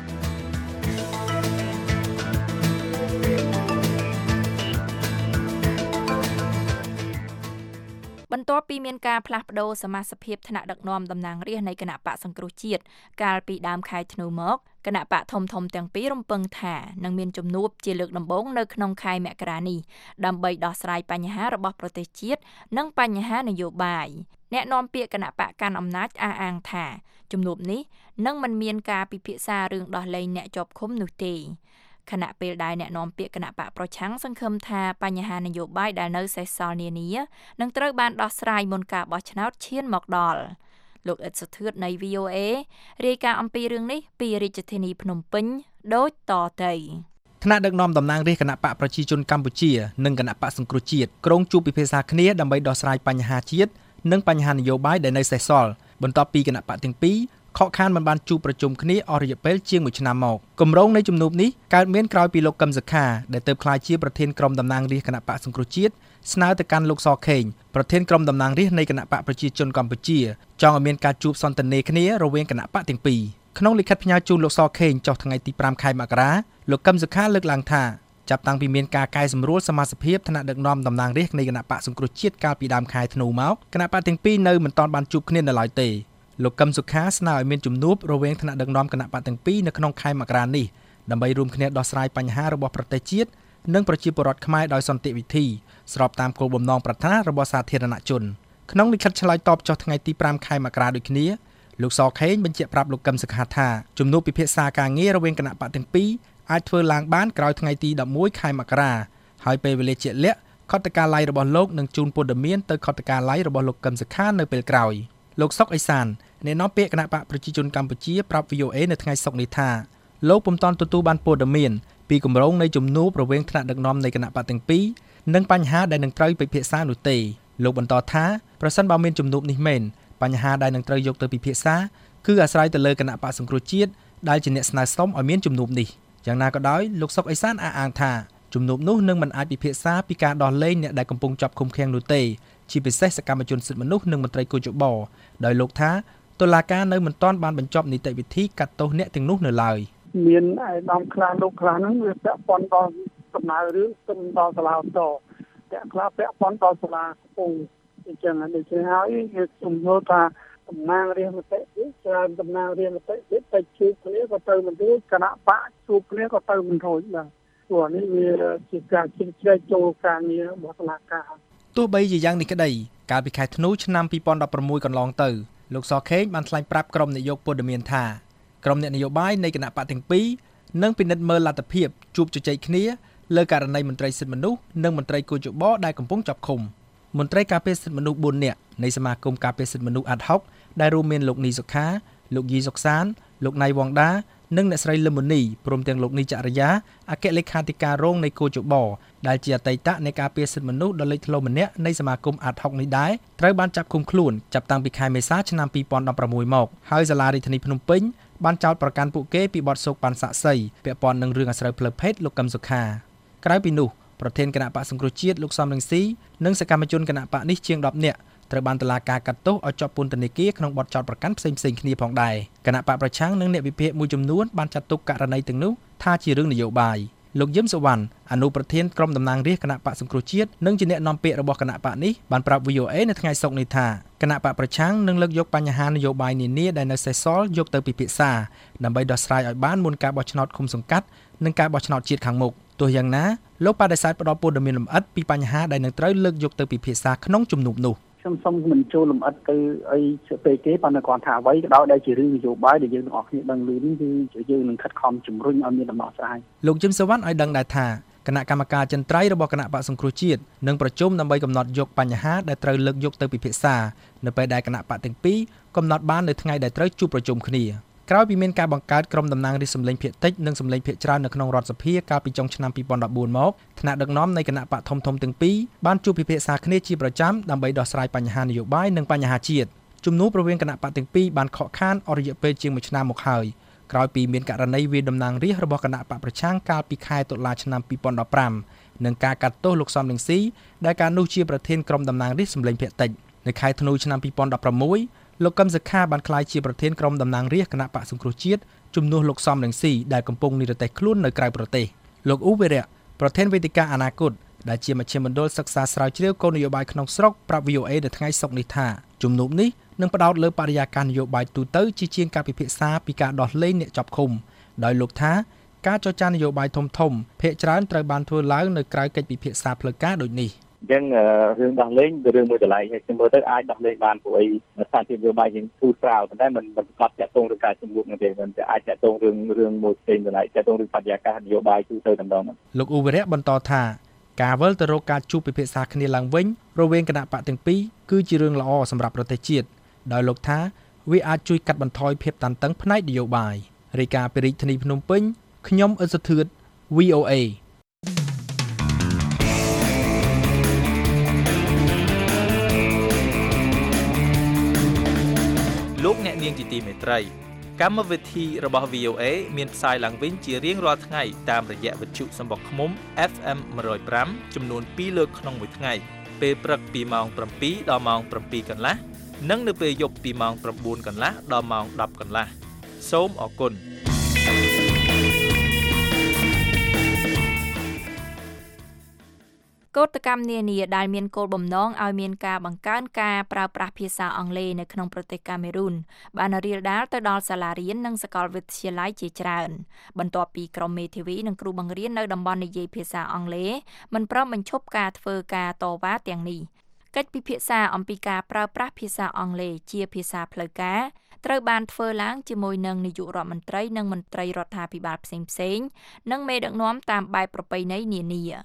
បន្ទាប់ពីមានការផ្លាស់ប្តូរសមាជិកថ្នាក់ដឹកនាំតំណាងរាស្ត្រនៃគណៈបកសង្គ្រោះជាតិកាលពីដើមខែធ្នូមកគណៈបកធំទាំងពីររំពឹងថានឹងមានជំនួបជាលើកដំបូងនៅក្នុងខែមករានេះដើម្បីដោះស្រាយបញ្ហារបស់ប្រទេសជាតិនិងបញ្ហានយោបាយអ្នកនាំពាក្យគណៈបកកាន់អំណាចអះអាងថាជំនួបនេះនឹងមិនមានការពិភាក្សារឿងដោះលែងអ្នកជាប់ឃុំនោះទេខណៈពេលដែលអ្នកនាំពាក្យគណៈបកប្រឆាំងសង្ឃឹមថាបញ្ហានយោបាយដែលនៅសេសសល់នានានឹងត្រូវបានដោះស្រាយមុនការបោះឆ្នោតឈានមកដល់លោកអ៊ិតសុធឿតនៃ VOA រាយការណ៍អំពីរឿងនេះពីរាជធានីភ្នំពេញដូចតទៅថ្នាក់ដឹកនាំតំណាងរាស្ត្រគណៈបកប្រជាជនកម្ពុជានិងគណៈបកសង្គ្រោះជាតិក្រុងជួបពិភាក្សាគ្នាដើម្បីដោះស្រាយបញ្ហាជាតិនិងបញ្ហានយោបាយដែលនៅសេសសល់បន្ទាប់ពីគណៈបកទាំងពីរខកខានមិនបានជួបប្រជុំគ្នាអស់រយៈពេលជាង1ឆ្នាំមកគម្រោងនៃជំនួបនេះកើតមានក្រោយពីលោកកឹមសុខាដែលទើបក្លាយជាប្រធានក្រុមតំណាងរាស្ត្រគណៈបកសង្គ្រោះជាតិស្នើទៅកាន់លោកសខេងប្រធានក្រុមតំណាងរាស្ត្រនៃគណៈបកប្រជាជនកម្ពុជាចង់ឲ្យមានការជួបសន្ទនាគ្នារវាងគណៈបកទាំងពីរក្នុងលិខិតផ្ញើជូនលោកសខេងចុះថ្ងៃទី5ខែមករាលោកកឹមសុខាលើកឡើងថាចាប់តាំងពីមានការកែសម្រួលសមាជិកថ្នាក់ដឹកនាំតំណាងរាស្ត្រនៃគណៈបកសង្គ្រោះជាតិកាលពីដើមខែធ្នូមកគណៈបកទាំងពីរនៅមិនទាន់បានជួបគ្នានៅឡើយទេលោកកឹមសុខាស្នើឲ្យមានជំនួបរវាងថ្នាក់ដឹកនាំគណៈបកទាំងពីរនៅក្នុងខែមករានេះដើម្បីរួមគ្នាដោះស្រាយបញ្ហារបស់ប្រទេសជាតិនិងប្រជាពលរដ្ឋខ្មែរដោយសន្តិវិធីស្របតាមគោលបំណងប្រាថ្នារបស់សាធារណជនក្នុងលិខិតឆ្លើយតបចុះថ្ងៃទី5ខែមករាដូចគ្នាលោកសខេងបញ្ជាក់ប្រាប់លោកកឹមសុខាថាជំនួបពិភាក្សាការងាររវាងគណៈបកទាំងពីរអាចធ្វើឡើងបានក្រោយថ្ងៃទី11ខែមករាហើយពេលវេលាជាក់លាក់ខុទ្ទកាល័យរបស់លោកនឹងជូនព័ត៌មានទៅខុទ្ទកាល័យរបស់លោកកឹមសុខានៅពេលក្រោយលោកសុកអេសានអ្នកនាំពាក្យគណៈបកប្រជាជនកម្ពុជាប្រាប់ VOA នៅថ្ងៃសុក្រនេះថាលោកពុំទាន់ទទួលបានព័ត៌មានពីគម្រោងនៃជំនួបរវាងថ្នាក់ដឹកនាំនៃគណៈបកទាំងពីរនិងបញ្ហាដែលនឹងត្រូវពិភាក្សានោះទេលោកបន្តថាប្រសិនបើមានជំនួបនេះមែនបញ្ហាដែលនឹងត្រូវយកទៅពិភាក្សាគឺអាស្រ័យទៅលើគណៈបកសង្គ្រោះជាតិដែលជាអ្នកស្នើសុំឲ្យមានជំនួបនេះយ៉ាងណាក៏ដោយលោកសុកអេសានអះអាងថាជំនួបនោះនឹងមិនអាចពិភាក្សាពីការដោះលែងអ្នកដែលកំពុងជាប់ឃុំឃាំងនោះទេជាពិសេសសកម្មជនសិទ្ធិមនុស្សនិងមន្ត្រីគូចបដោយលោកថាតុលាការនៅមិនទាន់បានបញ្ចប់នីតិវិធីកាត់ទោសអ្នកទាំងនោះនៅឡើយមានឯកឧត្តមខ្លះលោកខ្លះហ្នឹងវាពាក់ព័ន្ធដល់ដំណើររឿងទៅដល់សាលាឧទ្ធរតែខ្លះពាក់ព័ន្ធដល់សាលាកំពូលអញ្ចឹងដូច្នេះហើយគឺខ្ញុំយល់ថាតំណាងរាជមតិច្រើនតំណាងរាជមតិទៀតទៅជួបគ្នាក៏ទៅមិនរួចគណៈបកជួបគ្នាក៏ទៅមិនរួចដែរព្រោះនេះវាជាការជ្រៀតជ្រែកចូលការងាររបស់តុលាការទោះបីជាយ៉ាងនេះក្តីកាលពីខែធ្នូឆ្នាំ2016កន្លងទៅលោកសខេងបានថ្លែងប្រាប់ក្រុមនាយកព័ត៌មានថាក្រុមអ្នកនយោបាយនៃគណៈបកទាំងពីរនឹងពិនិត្យមើលលទ្ធភាពជួបជជែកគ្នាលើករណីមន្ត្រីសិទ្ធិមនុស្សនិងមន្ត្រីគូចបដែលកំពុងជាប់ឃុំមន្ត្រីការពារសិទ្ធិមនុស្ស4នាក់នៃសមាគមការពារសិទ្ធិមនុស្សអាត់ហុកដែលរួមមានលោកនីសុខាលោកយីសុកសានលោកណៃវងដានិងអ្នកស្រីលឹមមុនីព្រមទាំងលោកនីចរិយាអគ្គលេខាធិការរងនៃគូចបដែលជាអតីតនៃការពារសិទ្ធិមនុស្សដ៏លេចធ្លោម្នាក់នៃសមាគមអាត់ហុកនេះដែរត្រូវបានចាប់ឃុំខ្លួនចាប់តាំងពីខែមេសាឆ្នាំ2016មកហើយសាលារាជធានីភ្នំពេញបានចោទប្រកាន់ពួកគេពីបទសូកប៉ាន់សាក់សីពាក់ព័ន្ធនឹងរឿងអាស្រូវផ្លូវភេទលោកកឹមសុខាក្រៅពីនោះប្រធានគណៈបកសង្គ្រោះជាតិលោកសំរងស៊ីនិងសកម្មជនគណៈបកនេះជាង10នាក់ត្រូវបានតុលាការកាត់ទោសឲ្យជាប់ពន្ធនាគារក្នុងបទចោទប្រកាន់ផ្សេងៗគ្នាផងដែរគណៈបកប្រឆាំងនិងអ្នកវិភាគមួយចំនួនបានចាត់ទុកករណីទាំងនោះថាជារឿងនយោបាយលោកយឹមសុវណ្ណអនុប្រធានក្រុមតំណាងរាស្ត្រគណៈបកសង្គ្រោះជាតិនិងជាអ្នកនាំពាក្យរបស់គណៈបកនេះបានប្រាប់ VOA នៅថ្ងៃសុក្រនេះថាគណៈបកប្រឆាំងនឹងលើកយកបញ្ហានយោបាយនានាដែលនៅសេសសល់យកទៅពិភាក្សាដើម្បីដោះស្រាយឲ្យបានមុនការបោះឆ្នោតឃុំសង្កាត់និងការបោះឆ្នោតជាតិខាងមុខទោះយ៉ាងណាលោកបដិសេធផ្ដល់ព័ត៌មានលម្អិតពីបញ្ហាដែលនឹងត្រូវលើកយកទៅពិភាក្សាក្នុងជំនួបនោះខ្ញុំសូមមិនចូលលម្អិតទៅអីពេកទេប៉ុន្តែគាត់ថាអ្វីក៏ដោយដែលជារឿងនយោបាយដែលយើងទាំងអស់គ្នាដឹងឮនេះគឺយើងនឹងខិតខំជំរុញឲ្យមានដំណោះស្រាយលោកយឹមសវណ្ណឲ្យដឹងដែរថាគណៈកម្មការចិនត្រៃរបស់គណៈបកសង្គ្រោះជាតិនឹងប្រជុំដើម្បីកំណត់យកបញ្ហាដែលត្រូវលើកយកទៅពិភាក្សានៅពេលដែលគណៈបកទាំងពីរកំណត់បាននៅថ្ងៃដែលត្រូវជួបប្រជុំគ្នាក្រោយពីមានការបង្កើតក្រុមតំណាងរាស្ត្រសម្លេងភាគតិចនិងសម្លេងភាគច្រើននៅក្នុងរដ្ឋសភាកាលពីចុងឆ្នាំ2014មកថ្នាក់ដឹកនាំនៃគណៈបកធំៗទាំងពីរបានជួបពិភាក្សាគ្នាជាប្រចាំដើម្បីដោះស្រាយបញ្ហានយោបាយនិងបញ្ហាជាតិជំនួបរវាងគណៈបកទាំងពីរបានខកខានអស់រយៈពេលជាង1ឆ្នាំមកហើយក្រោយពីមានករណីវាយតំណាងរាស្ត្ររបស់គណៈបកប្រឆាំងកាលពីខែតុលាឆ្នាំ2015និងការកាត់ទោសលោកសំរងស៊ីដែលកាលនោះជាប្រធានក្រុមតំណាងរាស្ត្រសម្លេងភាគតិចនៅខែធ្នូឆ្នាំ2016លោកកឹមសុខាបានក្លាយជាប្រធានក្រុមតំណាងរាស្ត្រគណៈបកសង្គ្រោះជាតិជំនួសលោកសំរងស៊ីដែលកំពុងនិរទេសខ្លួននៅក្រៅប្រទេសលោកអ៊ូវីរៈប្រធានវេទិកាអនាគតដែលជាមជ្ឈមណ្ឌលសិក្សាស្រាវជ្រាវគោលនយោបាយក្នុងស្រុកប្រាប់ VOA នៅថ្ងៃសុក្រនេះថាជំនួបនេះនឹងផ្ដោតលើបរិយាកាសនយោបាយទូទៅជាងការពិភាក្សាពីការដោះលែងអ្នកជាប់ឃុំដោយលោកថាការចរចានយោបាយធំភាគច្រើនត្រូវបានធ្វើឡើងនៅក្រៅកិច្ចពិភាក្សាផ្លូវការដូចនេះអញ្ចឹងរឿងដោះលែងគឺរឿងមួយតម្លៃហើយខ្ញុំមើលទៅអាចដោះលែងបានព្រោះអីស្ថានភាពនយោបាយយើងទូស្រាលប៉ុន្តែมันប្រកបតាក់ទងនឹងការជំនួបនោះទេมันអាចតាក់ទងរឿងមួយផ្សេងតម្លៃតាក់ទងរឿងបរិយាកាសនយោបាយទូទៅតែម្ដងលោកអ៊ូវីរៈបន្តថាការវិលទៅរកការជួបពិភាក្សាគ្នាឡើងវិញរវាងគណៈបកទាំងពីរគឺជារឿងល្អសម្រាប់ប្រទេសជាតិដោយលោកថាវាអាចជួយកាត់បន្ថយភាពតានតឹងផ្នែកនយោបាយរាយការណ៍ពីរាជធានីភ្នំពេញខ្ញុំអ៊ិសធឿត VOA លោកអ្នកនាងជាទីមេត្រីកម្មវិធីរបស់ VOA មានផ្សាយឡើងវិញជារៀងរាល់ថ្ងៃតាមរយៈវិទ្យុសំបុកឃ្មុំ FM 105ចំនួន2លើកក្នុងមួយថ្ងៃពេលព្រឹកពីម៉ោង 7 ដល់ម៉ោង 7 កន្លះនិងនៅពេលយប់ពីម៉ោង 9 កន្លះដល់ម៉ោង 10 កន្លះសូមអរគុណកោតកម្មនានាដែលមានគោលបំណងឲ្យមានការបង្កើនការប្រើប្រាស់ភាសាអង់គ្លេសនៅក្នុងប្រទេសកាមេរុនបានរាលដាលទៅដល់សាលារៀននិងសាកលវិទ្យាល័យជាច្រើនបន្ទាប់ពីក្រុមមេធាវីនិងគ្រូបង្រៀននៅតំបន់និយាយភាសាអង់គ្លេសមិនព្រមបញ្ឈប់ការធ្វើការតវ៉ាទាំងនេះកិច្ចពិភាក្សាអំពីការប្រើប្រាស់ភាសាអង់គ្លេសជាភាសាផ្លូវការត្រូវបានធ្វើឡើងជាមួយនឹងនាយករដ្ឋមន្ត្រីនិងមន្ត្រីរដ្ឋាភិបាលផ្សេងៗនិងមេដឹកនាំតាមបែបប្រពៃណីនានា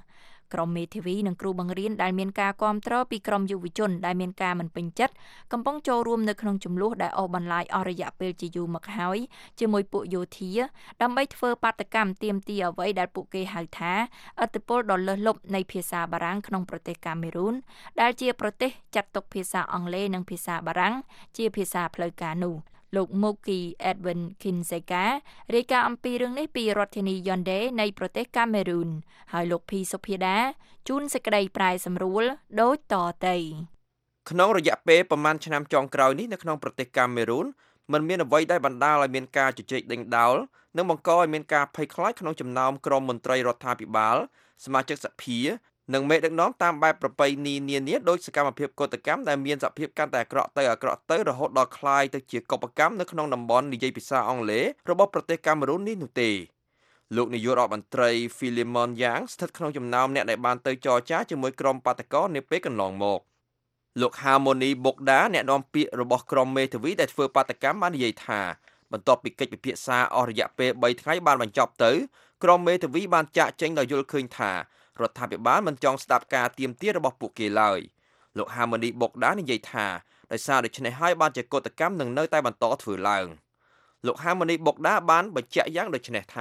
ក្រុមមេធាវីនិងគ្រូបង្រៀនដែលមានការគាំទ្រពីក្រុមយុវជនដែលមានការមិនពេញចិត្តកំពុងចូលរួមនៅក្នុងចំនួនដែលអូសបន្លាយអស់រយៈពេលជាយូរមកហើយជាមួយពួកយោធាដើម្បីធ្វើបាតកម្មទាមទារអ្វីដែលពួកគេហៅថាឥទ្ធិពលដ៏លើសលប់នៃភាសាបារាំងក្នុងប្រទេសកាមេរូនដែលជាប្រទេសចាត់ទុកភាសាអង់គ្លេសនិងភាសាបារាំងជាភាសាផ្លូវការនោះលោក Moki Edwin Kinshasa រាយការណ៍អំពីរឿងនេះពីរដ្ឋធានី Yaoundé នៃប្រទេសកាមេរូនហើយលោកភីសុភាដាជួនសេចក្តីប្រែសម្រួលដូចតទៅក្នុងរយៈពេលប្រមាណឆ្នាំចុងក្រោយនេះនៅក្នុងប្រទេសកាមេរូនมันមានអ្វីដែលបណ្ដាលឲ្យមានការជជែកដេញដោលនិងបង្កឲ្យមានការភ័យខ្លាចក្នុងចំណោមក្រុមមន្ត្រីរដ្ឋាភិបាលសមាជិកសភានិងមេដឹកនាំតាមបែបប្រពៃណីនានាដោយសកម្មភាពកតកម្មដែលមានសភាពកាន់តែអាក្រក់ទៅរហូតដល់คล้ายទៅជាកុបកម្មនៅក្នុងតំបន់និយាយភាសាអង់គ្លេសរបស់ប្រទេសកាមេរូននេះនោះទេលោកនាយករដ្ឋមន្ត្រី Philemon Yang ស្ថិតក្នុងចំណោមអ្នកដែលបានទៅចរចាជាមួយក្រុមបាតកោនាពេលកន្លងមកលោក Harmony Bogda អ្នកនាំពាក្យរបស់ក្រុមមេធាវីដែលធ្វើបាតកម្មបាននិយាយថាបន្ទាប់ពីកិច្ចពិភាក្សាអស់រយៈពេល3ថ្ងៃបានបញ្ចប់ទៅក្រុមមេធាវីបានចាកចេញដោយយល់ឃើញថារដ្ឋាភិបាលមិនចង់ស្ដាប់ការទាមទាររបស់ពួកគេឡើយលោក Harmony Bogda និយាយថាដោយសារដូច្នេះហើយបានជាកតកម្មនឹងនៅតែបន្តធ្វើឡើងលោក Harmony Bogda បានបញ្ជាក់យ៉ាងដូចនេះថា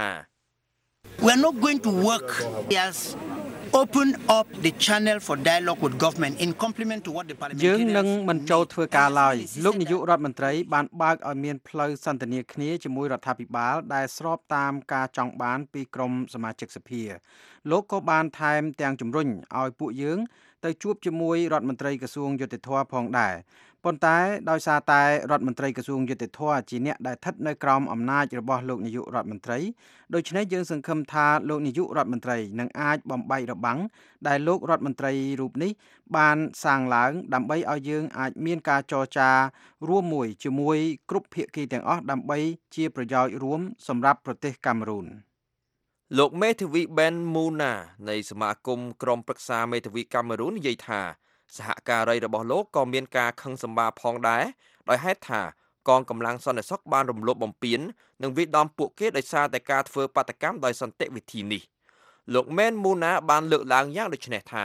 We are not going to work as open up the channel for dialogue with government in complement to what the parliament យើងនឹងមិនចូលធ្វើការឡើយលោកនាយករដ្ឋមន្ត្រីបានបើកឲ្យមានផ្លូវសន្ទនាគ្នាជាមួយរដ្ឋាភិបាលដែលស្របតាមការចង់បានពីក្រមសមាជិកសភាលោកក៏បានថែមទាំងជំរុញឲ្យពួកយើងទៅជួបជាមួយរដ្ឋមន្ត្រីក្រសួងយុតិធម៌ផងដែរប៉ុន្តែដោយសារតែរដ្ឋមន្ត្រីក្រសួងយុតិធម៌ជាអ្នកដែលស្ថិតនៅក្រោមអំណាចរបស់លោកនាយករដ្ឋមន្ត្រីដូច្នេះយើងសង្ឃឹមថាលោកនាយករដ្ឋមន្ត្រីនឹងអាចបំបែករបាំងដែលលោករដ្ឋមន្ត្រីរូបនេះបានសាងឡើងដើម្បីឲ្យយើងអាចមានការចរចារួមមួយជាមួយគ្រប់ភាគីទាំងអស់ដើម្បីជាប្រយោជន៍រួមសម្រាប់ប្រទេសកាមេរូនលោកមេធាវី Ben Muna នៃសមាគមក្រុមប្រឹក្សាមេធាវីកាមេរូននិយាយថាសហការីរបស់លោកក៏មានការខឹងសម្បារផងដែរដោយហេតុថាកងកម្លាំងសន្តិសុខបានរំលោភបំពាននិងវាយដំពួកគេដោយសារតែការធ្វើបាតកម្មដោយសន្តិវិធីនេះលោក Ben Muna បានលើកឡើងយ៉ាងដូចនេះថា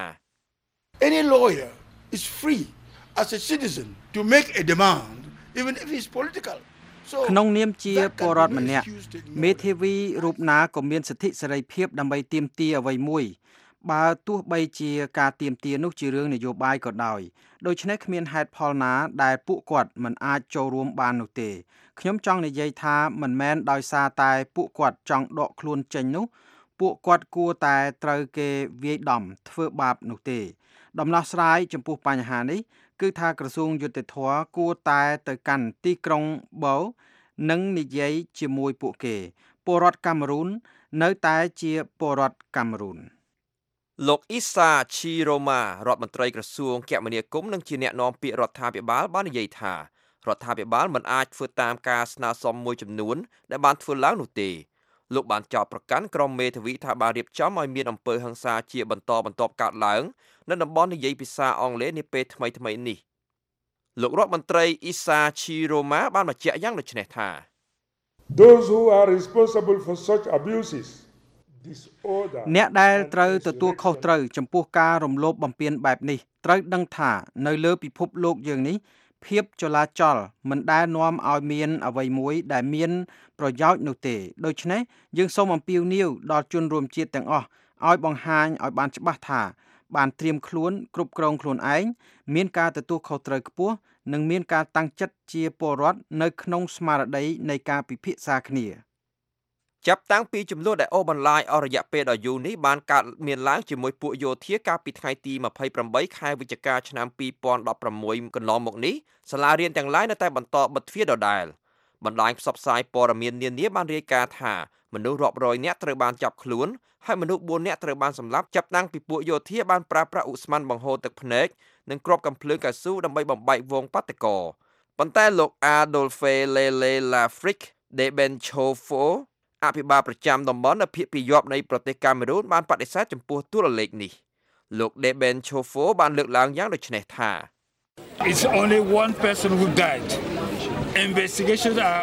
Any lawyer is free as a citizen to make a demand even if it's political ក្នុងនាមជាពលរដ្ឋម្នាក់មេធាវីរូបណាក៏មានសិទ្ធិសេរីភាពដើម្បីទាមទារអ្វីមួយបើទោះបីជាការទាមទារនោះជារឿងនយោបាយក៏ដោយដូច្នេះគ្មានហេតុផលណាដែលពួកគាត់មិនអាចចូលរួមបាននោះទេខ្ញុំចង់និយាយថាមិនមែនដោយសារតែពួកគាត់ចង់ដកខ្លួនចេញនោះពួកគាត់គួរតែត្រូវគេវាយដំធ្វើបាបនោះទេដំណោះស្រាយចំពោះបញ្ហានេះគឺថាក្រសួងយុតិធម៌គួរតែទៅកាន់ទីក្រុងបូនិងនិយាយជាមួយពួកគេពលរដ្ឋកាមេរូននៅតែជាពលរដ្ឋកាមេរូនលោក Issa Chiroma រដ្ឋមន្ត្រីក្រសួងគមនាគមន៍និងជាអ្នកនាំពាក្យរដ្ឋាភិបាលបាននិយាយថារដ្ឋាភិបាលមិនអាចធ្វើតាមការស្នើសុំមួយចំនួនដែលបានធ្វើឡើងនោះទេលោកបានចោទប្រកាន់ក្រុមមេធាវីថាបានរៀបចំឲ្យមានអំពើហិង្សាជាបន្តបន្ទាប់កើតឡើងនៅតំបន់និយាយភាសាអង់គ្លេសនាពេលថ្មីៗនេះលោករដ្ឋមន្ត្រី Issa Chiroma បានបញ្ជាក់យ៉ាងដូចនេះថា Those who are responsible for such abuses អ្នកដែលត្រូវទទួលខុសត្រូវចំពោះការរំលោភបំពានបែបនេះត្រូវដឹងថានៅលើពិភពលោកយើងនេះភាពចលាចលមិនដែលនាំឲ្យមានអ្វីមួយដែលមានប្រយោជន៍នោះទេដូច្នេះយើងសូមអំពាវនាវដល់ជនរួមជាតិទាំងអស់ឲ្យបង្ហាញឲ្យបានច្បាស់ថាបានត្រៀមខ្លួនគ្រប់គ្រងខ្លួនឯងមានការទទួលខុសត្រូវខ្ពស់និងមានការតាំងចិត្តជាពលរដ្ឋនៅក្នុងស្មារតីនៃការពិភាក្សាគ្នាចាប់តាំងពីចំនួនដែលអូបន្លាយអស់រយៈពេលដ៏យូរនេះបានកើតមានឡើងជាមួយពួកយោធាកាលពីថ្ងៃទី28ខែវិច្ឆិកាឆ្នាំ2016កន្លងមកនេះសាលារៀនទាំងឡាយនៅតែបន្តបិទទ្វារដដែលបណ្ដាញផ្សព្វផ្សាយព័ត៌មាននានាបានរាយការណ៍ថាមនុស្សរាប់រយនាក់ត្រូវបានចាប់ខ្លួនហើយមនុស្ស4នាក់ត្រូវបានសម្លាប់ចាប់តាំងពីពួកយោធាបានប្រើប្រាស់ឧស្ម័នបង្ហូរទឹកភ្នែកនិងគ្រាប់កាំភ្លើងកៅស៊ូដើម្បីបំបែកវងបាតកោប៉ុន្តែលោក Adolphe Lele Lafrique de Benchofoអភិបាលប្រចាំតំបន់ភាគពាយ័ព្យនៃប្រទេសកាមេរូនបានបដិសេធចំពោះតួលេខនេះលោក Deben Chofo បានលើកឡើងយ៉ាងដូចនេះថា It's only one person who died Investigations are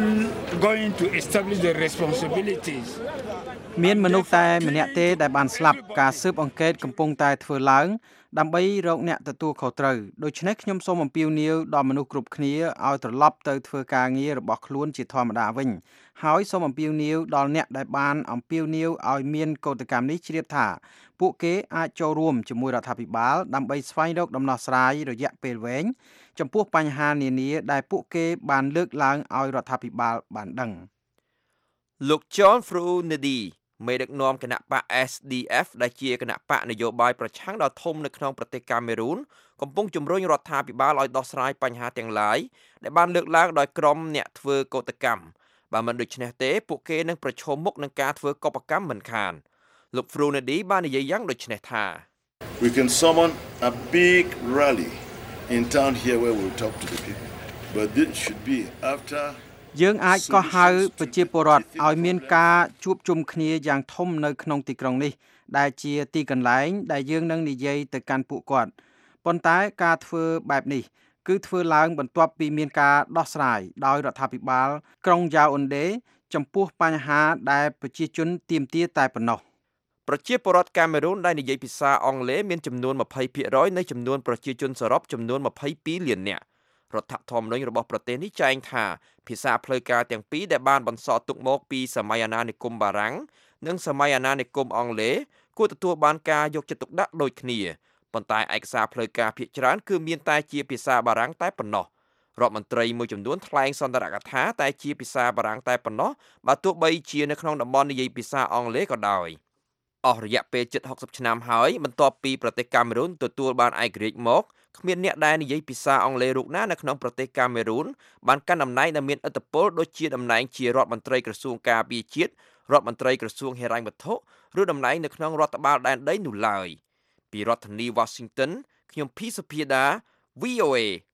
ongoing to establish the responsibilities. មានមនុស្សតែម្នាក់ទេដែលបានស្លាប់ការស៊ើបអង្កេតកំពុងតែធ្វើឡើងដើម្បីរកអ្នកទទួលខុសត្រូវដូច្នេះខ្ញុំសូមអំពាវនាវដល់មនុស្សគ្រប់គ្នាឲ្យត្រឡប់ទៅធ្វើការងាររបស់ខ្លួនជាធម្មតាវិញហើយសូមអំពាវនាវដល់អ្នកដែលបានអំពាវនាវឲ្យមានកោតកម្មនេះជ្រាបថាពួកគេអាចចូលរួមជាមួយរដ្ឋាភិបាលដើម្បីស្វែងរកដំណោះស្រាយរយៈពេលវែងចំពោះបញ្ហានានាដែលពួកគេបានលើកឡើងឲ្យរដ្ឋាភិបាលបានដឹងលោក John Frunetti មេដឹកនាំគណៈបក SDF ដែលជាគណៈបកនយោបាយប្រឆាំងដ៏ធំនៅក្នុងប្រទេសកាមេរូនកំពុងជំរុញរដ្ឋាភិបាលឲ្យដោះស្រាយបញ្ហាទាំងឡាយដែលបានលើកឡើងដោយក្រុមអ្នកធ្វើកោតកម្មបើមិនដូច្នេះទេពួកគេនឹងប្រឈមមុខនឹងការធ្វើកុបកម្មមិនខានលោក Frunetti បាននិយាយយ៉ាងដូចនេះថា We can summon a big rally in town here where we'll talk to the people but this should be after យើងអាចកោះហៅប្រជាពលរដ្ឋឲ្យមានការជួបជុំគ្នាយ៉ាងធំនៅក្នុងទីក្រុងនេះដែលជាទីកន្លែងដែលយើងនឹងនិយាយទៅកាន់ពួកគាត់ប៉ុន្តែការធ្វើបែបនេះគឺធ្វើឡើងបន្ទាប់ពីមានការដោះស្រាយដោយរដ្ឋាភិបាលក្រុងយ៉ាអូនដេចំពោះបញ្ហាដែលប្រជាជនទាមទារតែប៉ុណ្ណោះប្រជាពលរដ្ឋកាមេរូនដែលនិយាយភាសាអង់គ្លេសមានចំនួន 20% នៃចំនួនប្រជាជនសរុបចំនួន 22 លាននាក់រដ្ឋធម្មនុញ្ញរបស់ប្រទេសនេះចែងថាភាសាផ្លូវការទាំងពីរដែលបានបន្សល់ទុកមកពីសម័យអាណានិគមបារាំងនិងសម័យអាណានិគមអង់គ្លេសគួរទទួលបានការយកចិត្តទុកដាក់ដូចគ្នាប៉ុន្តែឯកសារផ្លូវការភាគច្រើនគឺមានតែជាភាសាបារាំងតែប៉ុណ្ណោះរដ្ឋមន្ត្រីមួយចំនួនថ្លែងសន្ទរកថាតែជាភាសាបារាំងតែប៉ុណ្ណោះបើទោះបីជានៅក្នុងតំបន់និយាយភាសាអង់គ្លេសក៏ដោយអស់រយៈពេលជិត60ឆ្នាំហើយបន្ទាប់ពីប្រទេសកាមេរូនទទួលបានឯករាជ្យមកគ្មានអ្នកដែលនិយាយភាសាអង់គ្លេសរូបណានៅក្នុងប្រទេសកាមេរូនបានកាន់តំណែងដែលមានឥទ្ធិពលដូចជាតំណែងជារដ្ឋមន្ត្រីក្រសួងការពារជាតិរដ្ឋមន្ត្រីក្រសួងហិរញ្ញវត្ថុឬតំណែងនៅក្នុងរដ្ឋបាលដែនដីនោះឡើយពីរដ្ឋធានី Washington ខ្ញុំភីសុភាដា VOA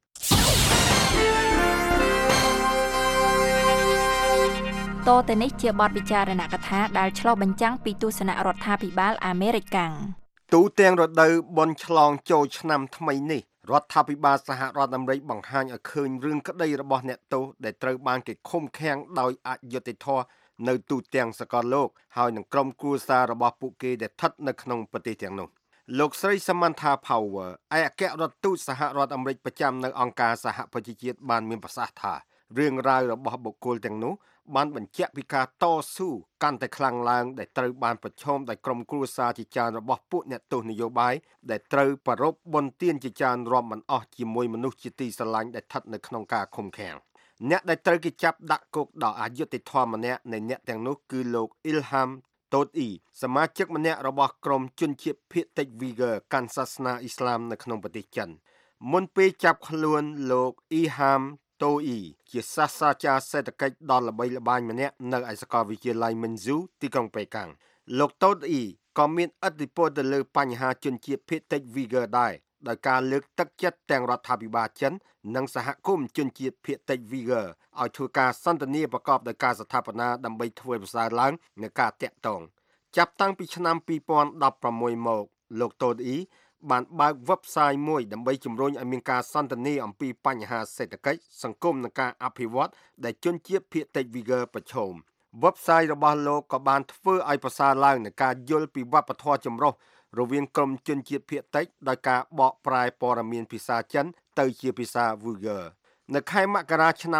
តទៅនេះជាបទពិចារណកថាដែលឆ្លុះបញ្ចាំងពីទស្សនៈរដ្ឋាភិបាលអាមេរិកកាំងទូទាំងរដូវបុណ្យឆ្លងចូលឆ្នាំថ្មីនេះរដ្ឋាភិបាលសហរដ្ឋអាមេរិកបង្ហាញឲ្យឃើញរឿងក្តីរបស់អ្នកទោសដែលត្រូវបានគេឃុំឃាំងដោយអយុត្តិធម៌នៅទូទាំងសកលលោកហើយនឹងក្រុមគ្រួសាររបស់ពួកគេដែលស្ថិតនៅក្នុងប្រទេសទាំងនោះលោកស្រី Samantha Power ឯកអគ្គរដ្ឋទូតសហរដ្ឋអាមេរិកប្រចាំនៅអង្គការសហប្រជាជាតិបានមានប្រសាសន៍ថារឿងរ៉ាវរបស់បុគ្គលទាំងនោះបានបញ្ជាក់ពីការតស៊ូកាន់តែខ្លាំងឡើងដែលត្រូវបានប្រឈមដោយក្រុមគ្រួសារជាច្រើនរបស់ពួកអ្នកទោសនយោបាយដែលត្រូវប្រារព្ធបុណ្យទានជាច្រើនរាប់មិនអស់ជាមួយមនុស្សជាទីស្រឡាញ់ដែលស្ថិតនៅក្នុងការឃុំឃាំងអ្នកដែលត្រូវគេចាប់ដាក់គុកដោយអយុត្តិធម៌ម្នាក់នៃអ្នកទាំងនោះគឺលោក Ilham Tohti សមាជិកម្នាក់របស់ក្រុមជនជាតិភាគតិច Uyghur កាន់សាសនាអ៊ីស្លាមនៅក្នុងប្រទេសចិនមុនពេលចាប់ខ្លួនលោក Ilham Tohti ជាសាស្ត្រាចារ្យសេដ្ឋកិច្ចដ៏ល្បីល្បាញម្នាក់នៅឯសាកលវិទ្យាល័យ Minzu ទីក្រុងប៉េកាំងលោក Tohti ក៏មានឥទ្ធិពលទៅលើបញ្ហាជនជាតិភាគតិច Uyghur ដែរដោយការលើកទឹកចិត្តទាំងរដ្ឋាភិបាលចិននិងសហគមន៍ជនជាតិភាគតិច Uyghur ឲ្យធ្វើការសន្ទនាប្រកបដោយការស្ថាបនាដើម្បីធ្វើប្រសើរឡើងនៃការតាក់ទងចាប់តាំងពីឆ្នាំ2016មកលោក Tohti បានបើក website មួយដើម្បីជំរុញឲ្យមានការសន្ទនាអំពីបញ្ហាសេដ្ឋកិច្ចសង្គមនិងការអភិវឌ្ឍដែលជនជាតិភាគតិច Uyghur ប្រឈម website របស់លោកក៏បានធ្វើឲ្យប្រសើរឡើងនៃការយល់ពីវប្បធម៌ចម្រុះរវាងក្រុមជនជាតិភាគតិចដោយការបកប្រែព័ត៌មានភាសាចិនទៅជាភាសា Uyghur នៅខែមករាឆ្នាំ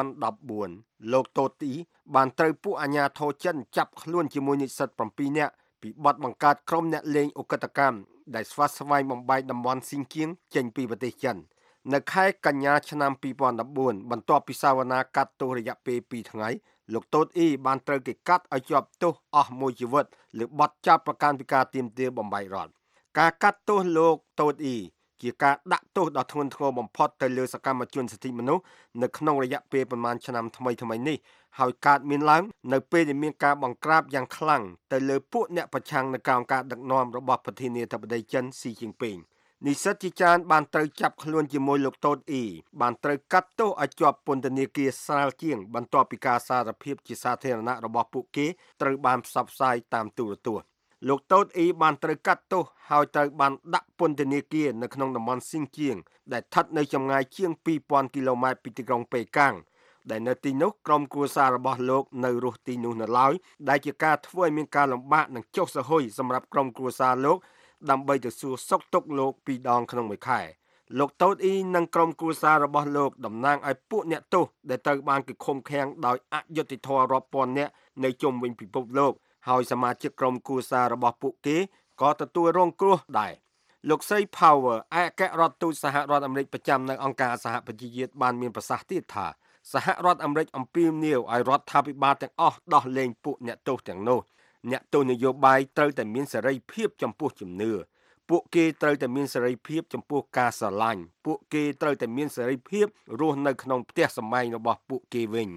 2014លោក Tohti បានត្រូវពួកអាជ្ញាធរចិនចាប់ខ្លួនជាមួយនិស្សិត7នាក់ពីបទបង្កើតក្រុមអ្នកលេងឧក្រិដ្ឋកម្មដែលស្វាស្វែងបំបែកតំបន់ស៊ីនគៀងចេញពីប្រទេសចិននៅខែកញ្ញាឆ្នាំ2014បន្ទាប់ពីសាវនាកាត់ទោសរយៈពេល2ថ្ងៃលោក Tohti បានត្រូវគេកាត់ឲ្យជាប់ទោសអស់មួយជីវិតលើបទចោទប្រកាន់ពីការទាមទារបំបែករដ្ឋការកាត់ទោសលោក Tohti ជាការដាក់ទោសដ៏ធ្ងន់ធ្ងរបំផុតទៅលើសកម្មជនសិទ្ធិមនុស្សនៅក្នុងរយៈពេលប្រមាណឆ្នាំថ្មីនេះហើយកើតមានឡើងនៅពេលដែលមានការបង្ក្រាបយ៉ាងខ្លាំងទៅលើពួកអ្នកប្រឆាំងនឹងការដឹកនាំរបស់ប្រធានាធិបតីចិនស៊ីជីនពីងនិស្សិតជាច្រើនបានត្រូវចាប់ខ្លួនជាមួយលោក Tohti បានត្រូវកាត់ទោសឲ្យជាប់ពន្ធនាគារស្រាលជាងបន្ទាប់ពីការសារភាពជាសាធារណៈរបស់ពួកគេត្រូវបានផ្សព្វផ្សាយតាមទូរទស្សន៍លោកតូតអ៊ីបានត្រូវកាត់ទោសហើយត្រូវបានដាក់ពន្ធនាគារនៅក្នុងតំបន់ស៊ីនជាងដែលស្ថិតនៅចម្ងាយជាង 2000 គីឡូម៉ែត្រពីទីក្រុងប៉េកាំងដែលនៅទីនោះក្រុមគ្រួសាររបស់លោកនៅរស់ទីនោះនៅឡើយដែលជាការធ្វើឲ្យមានការលំបាកនិងចុះសហុយសម្រាប់ក្រុមគ្រួសារលោកដើម្បីទៅសួរសុខទុក្ខលោក2ដងក្នុងមួយខែលោកតូតអ៊ីនិងក្រុមគ្រួសាររបស់លោកតំណាងឲ្យពួកអ្នកទោសដែលត្រូវបានគេឃុំឃាំងដោយអយុត្តិធម៌រាប់ពាន់នាក់នៅជុំវិញពិភពលោកហើយសមាជិកក្រុមគ្រួសាររបស់ពួកគេក៏ទទួលរងគ្រោះដែរលោកស្រី Power ឯកអគ្គរដ្ឋទូតសហរដ្ឋអាមេរិកប្រចាំនៅអង្គការសហប្រជាជាតិបានមានប្រសាសន៍ទៀតថាសហរដ្ឋអាមេរិកអំពាវនាវឲ្យរដ្ឋាភិបាលទាំងអស់ដោះលែងពួកអ្នកទោសទាំងនោះអ្នកទោសនយោបាយត្រូវតែមានសេរីភាពចំពោះជំនឿពួកគេត្រូវតែមានសេរីភាពចំពោះការស្រឡាញ់ពួកគេត្រូវតែមានសេរីភាពរស់នៅក្នុងផ្ទះសម្បែងរបស់ពួកគេវិញ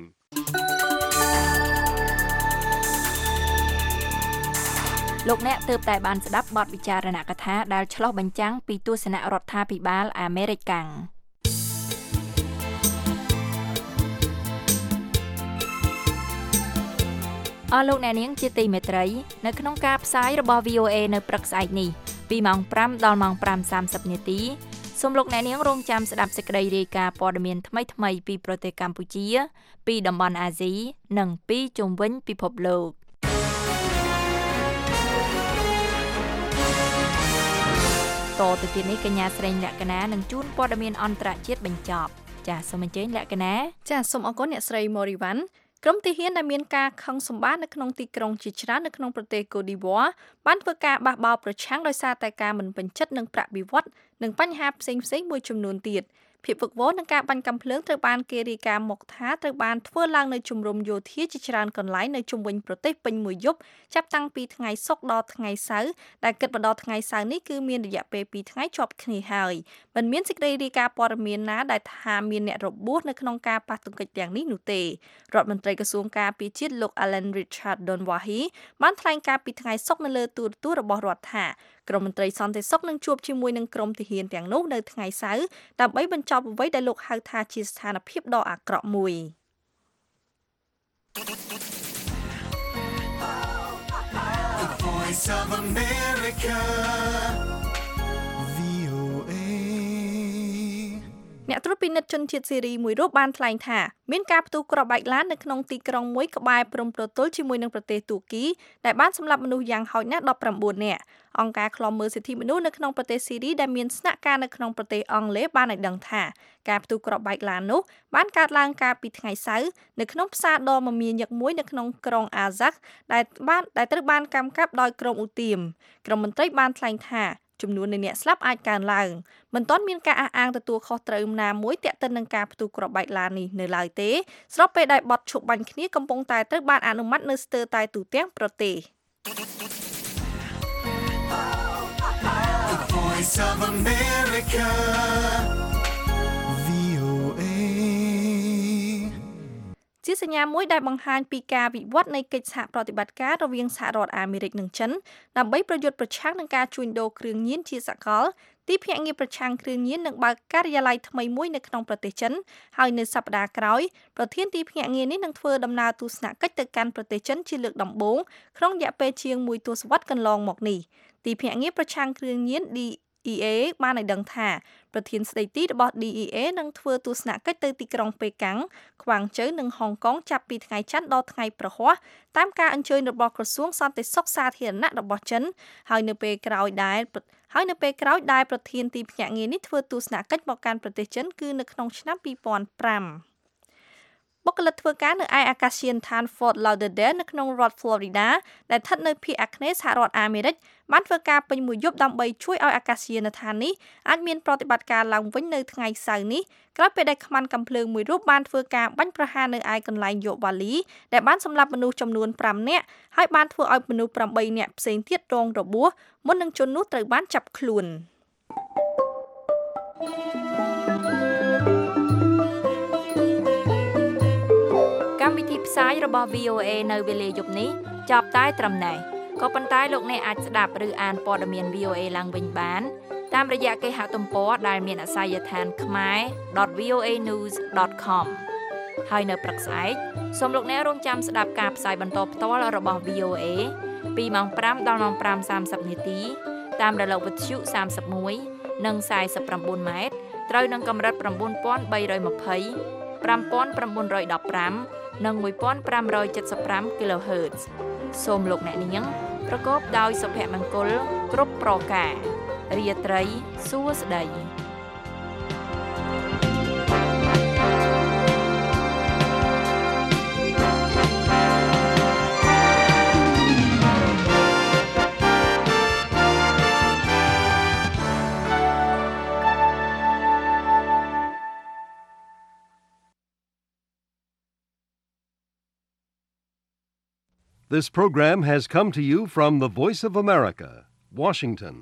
លោកអ្នកទើបតែបានស្ដាប់បទវិចារណកថាដែលឆ្លុះបញ្ចាំងពីទស្សនៈរដ្ឋាភិបាលអាមេរិកកាំងអស់លោកអ្នកនាងជាទីមេត្រីនៅក្នុងការផ្សាយរបស់ VOA នៅព្រឹកស្អែកនេះពីម៉ោង 5 ដល់ម៉ោង 5:30 នាទីសូមលោកអ្នកនាងរងចាំស្ដាប់សេចក្តីរាយការណ៍ព័ត៌មានថ្មីៗពីប្រទេសកម្ពុជាពីតំបន់អាស៊ីនិងពីជុំវិញពិភពលោកតទៅទៀតនេះកញ្ញាស្រីលក្ខណានឹងជូនព័ត៌មានអន្តរជាតិបញ្ចប់ចាសសូមអញ្ជើញលក្ខណាចាសសូមអរគុណអ្នកស្រីម៉ូរីវ៉ាន់ក្រុមទាហានដែលមានការខឹងសម្បារនៅក្នុងទីក្រុងជាច្រើននៅក្នុងប្រទេសកូឌីវ៉ាបានធ្វើការបះបោរប្រឆាំងដោយសារតែការមិនពេញចិត្តនឹងប្រាក់បៀវត្សនិងបញ្ហាផ្សេងៗមួយចំនួនទៀតភាពវឹកវរនឹងការបាញ់កាំភ្លើងត្រូវបានគេរាយការណ៍មកថាត្រូវបានធ្វើឡើងនៅជំរំយោធាជាច្រើនកន្លែងនៅជុំវិញប្រទេសពេញមួយយប់ចាប់តាំងពីថ្ងៃសុក្រដល់ថ្ងៃសៅរ៍ដែលគិតមកដល់ថ្ងៃសៅរ៍នេះគឺមានរយៈពេល2ថ្ងៃជាប់គ្នាហើយមិនមានសេចក្តីរាយការណ៍ព័ត៌មានណាដែលថាមានអ្នករបួសនៅក្នុងការប៉ះទង្គិចទាំងនេះនោះទេរដ្ឋមន្ត្រីក្រសួងការពារជាតិលោក Alan Richard Donwahi បានថ្លែងការពីថ្ងៃសុក្រនៅលើទូរទស្សន៍របស់រដ្ឋថាក្រមមន្ត្រីសន្តិសុខនឹងជួបជាមួយនឹងក្រុមទាហានទាំងនោះនៅថ្ងៃសៅរ៍ដើម្បីបញ្ចប់អ្វីដែលលោកហៅថាជាស្ថានភាពដ៏អាក្រក់មួយ The Voice of America VOA អ្នកត្រួតពិនិត្យជនជាតិសេរីមួយរូបបានថ្លែងថាមានការផ្ទុះគ្រាប់បែកឡាននៅក្នុងទីក្រុងមួយក្បែរព្រំប្រទល់ជាមួយនឹងប្រទេសទូគីដែលបានសម្លាប់មនុស្សយ៉ាងហោចណាស់19នាក់អង្គការឃ្លាំមើលសិទ្ធិមនុស្សនៅក្នុងប្រទេសស៊ីរីដែលមានស្នាក់ការនៅក្នុងប្រទេសអង់គ្លេសបានឲ្យដឹងថាការផ្ទុះគ្រាប់បែកឡាននោះបានកើតឡើងកាលពីថ្ងៃសៅរ៍នៅក្នុងផ្សារដ៏មមាញឹកមួយនៅក្នុងក្រុងអាហ្សាក់ដែលត្រូវបានកម្មកាប់ដោយក្រុមឧទាមក្រុមមន្ត្រីបានថ្លែងថាចំនួននៃអ្នកស្លាប់អាចកើនឡើងមិនទាន់មានការអះអាងទទួលខុសត្រូវណាមួយទាក់ទិននឹងការផ្ទុះគ្រាប់បែកឡាននេះនៅឡើយទេស្របពេលដែលបទឈប់បាញ់គ្នាកំពុងតែត្រូវបានអនុម័តនៅស្ទើរតែទូទាំងប្រទេស The Voice of America VOA ជាសញ្ញាមួយដែលបង្ហាញពីការវិវត្តនៃកិច្ចសហប្រតិបត្តិការរវាងសហរដ្ឋអាមេរិកនិងចិនដើម្បីប្រយុទ្ធប្រឆាំងនឹងការជួញដូរគ្រឿងញៀនជាសកលទីភ្នាក់ងារប្រឆាំងគ្រឿងញៀននឹងបើកការិយាល័យថ្មីមួយនៅក្នុងប្រទេសចិនហើយនៅសប្តាហ៍ក្រោយប្រធានទីភ្នាក់ងារនេះនឹងធ្វើដំណើរទស្សនកិច្ចទៅកាន់ប្រទេសចិនជាលើកដំបូងក្នុងរយៈពេលជាង1ទសវត្សរ៍កន្លងមកនេះទីភ្នាក់ងារប្រឆាំងគ្រឿងញៀន DEA បានឲ្យដឹងថាប្រធានស្ដីទីរបស់ DEA នឹងធ្វើទស្សនកិច្ចទៅទីក្រុងប៉េកាំងខ្វាងជូវនិងហុងកុងចាប់ពីថ្ងៃច័ន្ទដល់ថ្ងៃព្រហស្បតិ៍តាមការអញ្ជើញរបស់ក្រសួងសន្តិសុខសាធារណៈរបស់ចិនហើយនៅពេលក្រោយដែលប្រធានទីភ្នាក់ងារនេះធ្វើទស្សនកិច្ចមកកាន់ប្រទេសចិនគឺនៅក្នុងឆ្នាំ2005បុគ្គលិកធ្វើការនៅឯអាកាសយានដ្ឋាន Fort Lauderdale នៅក្នុងរដ្ឋ Florida ដែលស្ថិតនៅភាគអាគ្នេយ៍សហរដ្ឋអាមេរិកបានធ្វើការពេញមួយយប់ដើម្បីជួយឲ្យអាកាសយានដ្ឋាននេះអាចមានប្រតិបត្តិការឡើងវិញនៅថ្ងៃសៅរ៍នេះក្រោយពេលដែលខ្មាន់កាំភ្លើងមួយរូបបានធ្វើការបាញ់ប្រហារនៅឯកន្លែងយកវ៉ាលីដែលបានសម្លាប់មនុស្សចំនួន5នាក់ហើយបានធ្វើឲ្យមនុស្ស8នាក់ផ្សេងទៀតរងរបួសមុននឹងជននោះត្រូវបានចាប់ខ្លួនកម្មវិធីផ្សាយរបស់ VOA នៅវេលាយប់នេះចប់តែត្រឹមនេះក៏ប៉ុន្តែលោកអ្នកអាចស្ដាប់ឬអានព័ត៌មាន VOA ឡើងវិញបានតាមរយៈគេហទំព័រដែលមានអាសយដ្ឋាន khmer.voanews.com ហើយនៅព្រឹកស្អែកសូមលោកអ្នករងចាំស្ដាប់ការផ្សាយបន្តផ្ទាល់របស់ VOA ពីម៉ោង5ដល់ម៉ោង 5:30 នាទីតាមរលកវិទ្យុ31និង49ម៉ែត្រត្រូវនឹងកម្រិត 9320 5915 និង 1575 kHz សូមលោកអ្នកនាងប្រកបដោយសុភមង្គលគ្រប់ប្រការរាត្រីសួស្តី This program has come to you from the Voice of America, Washington.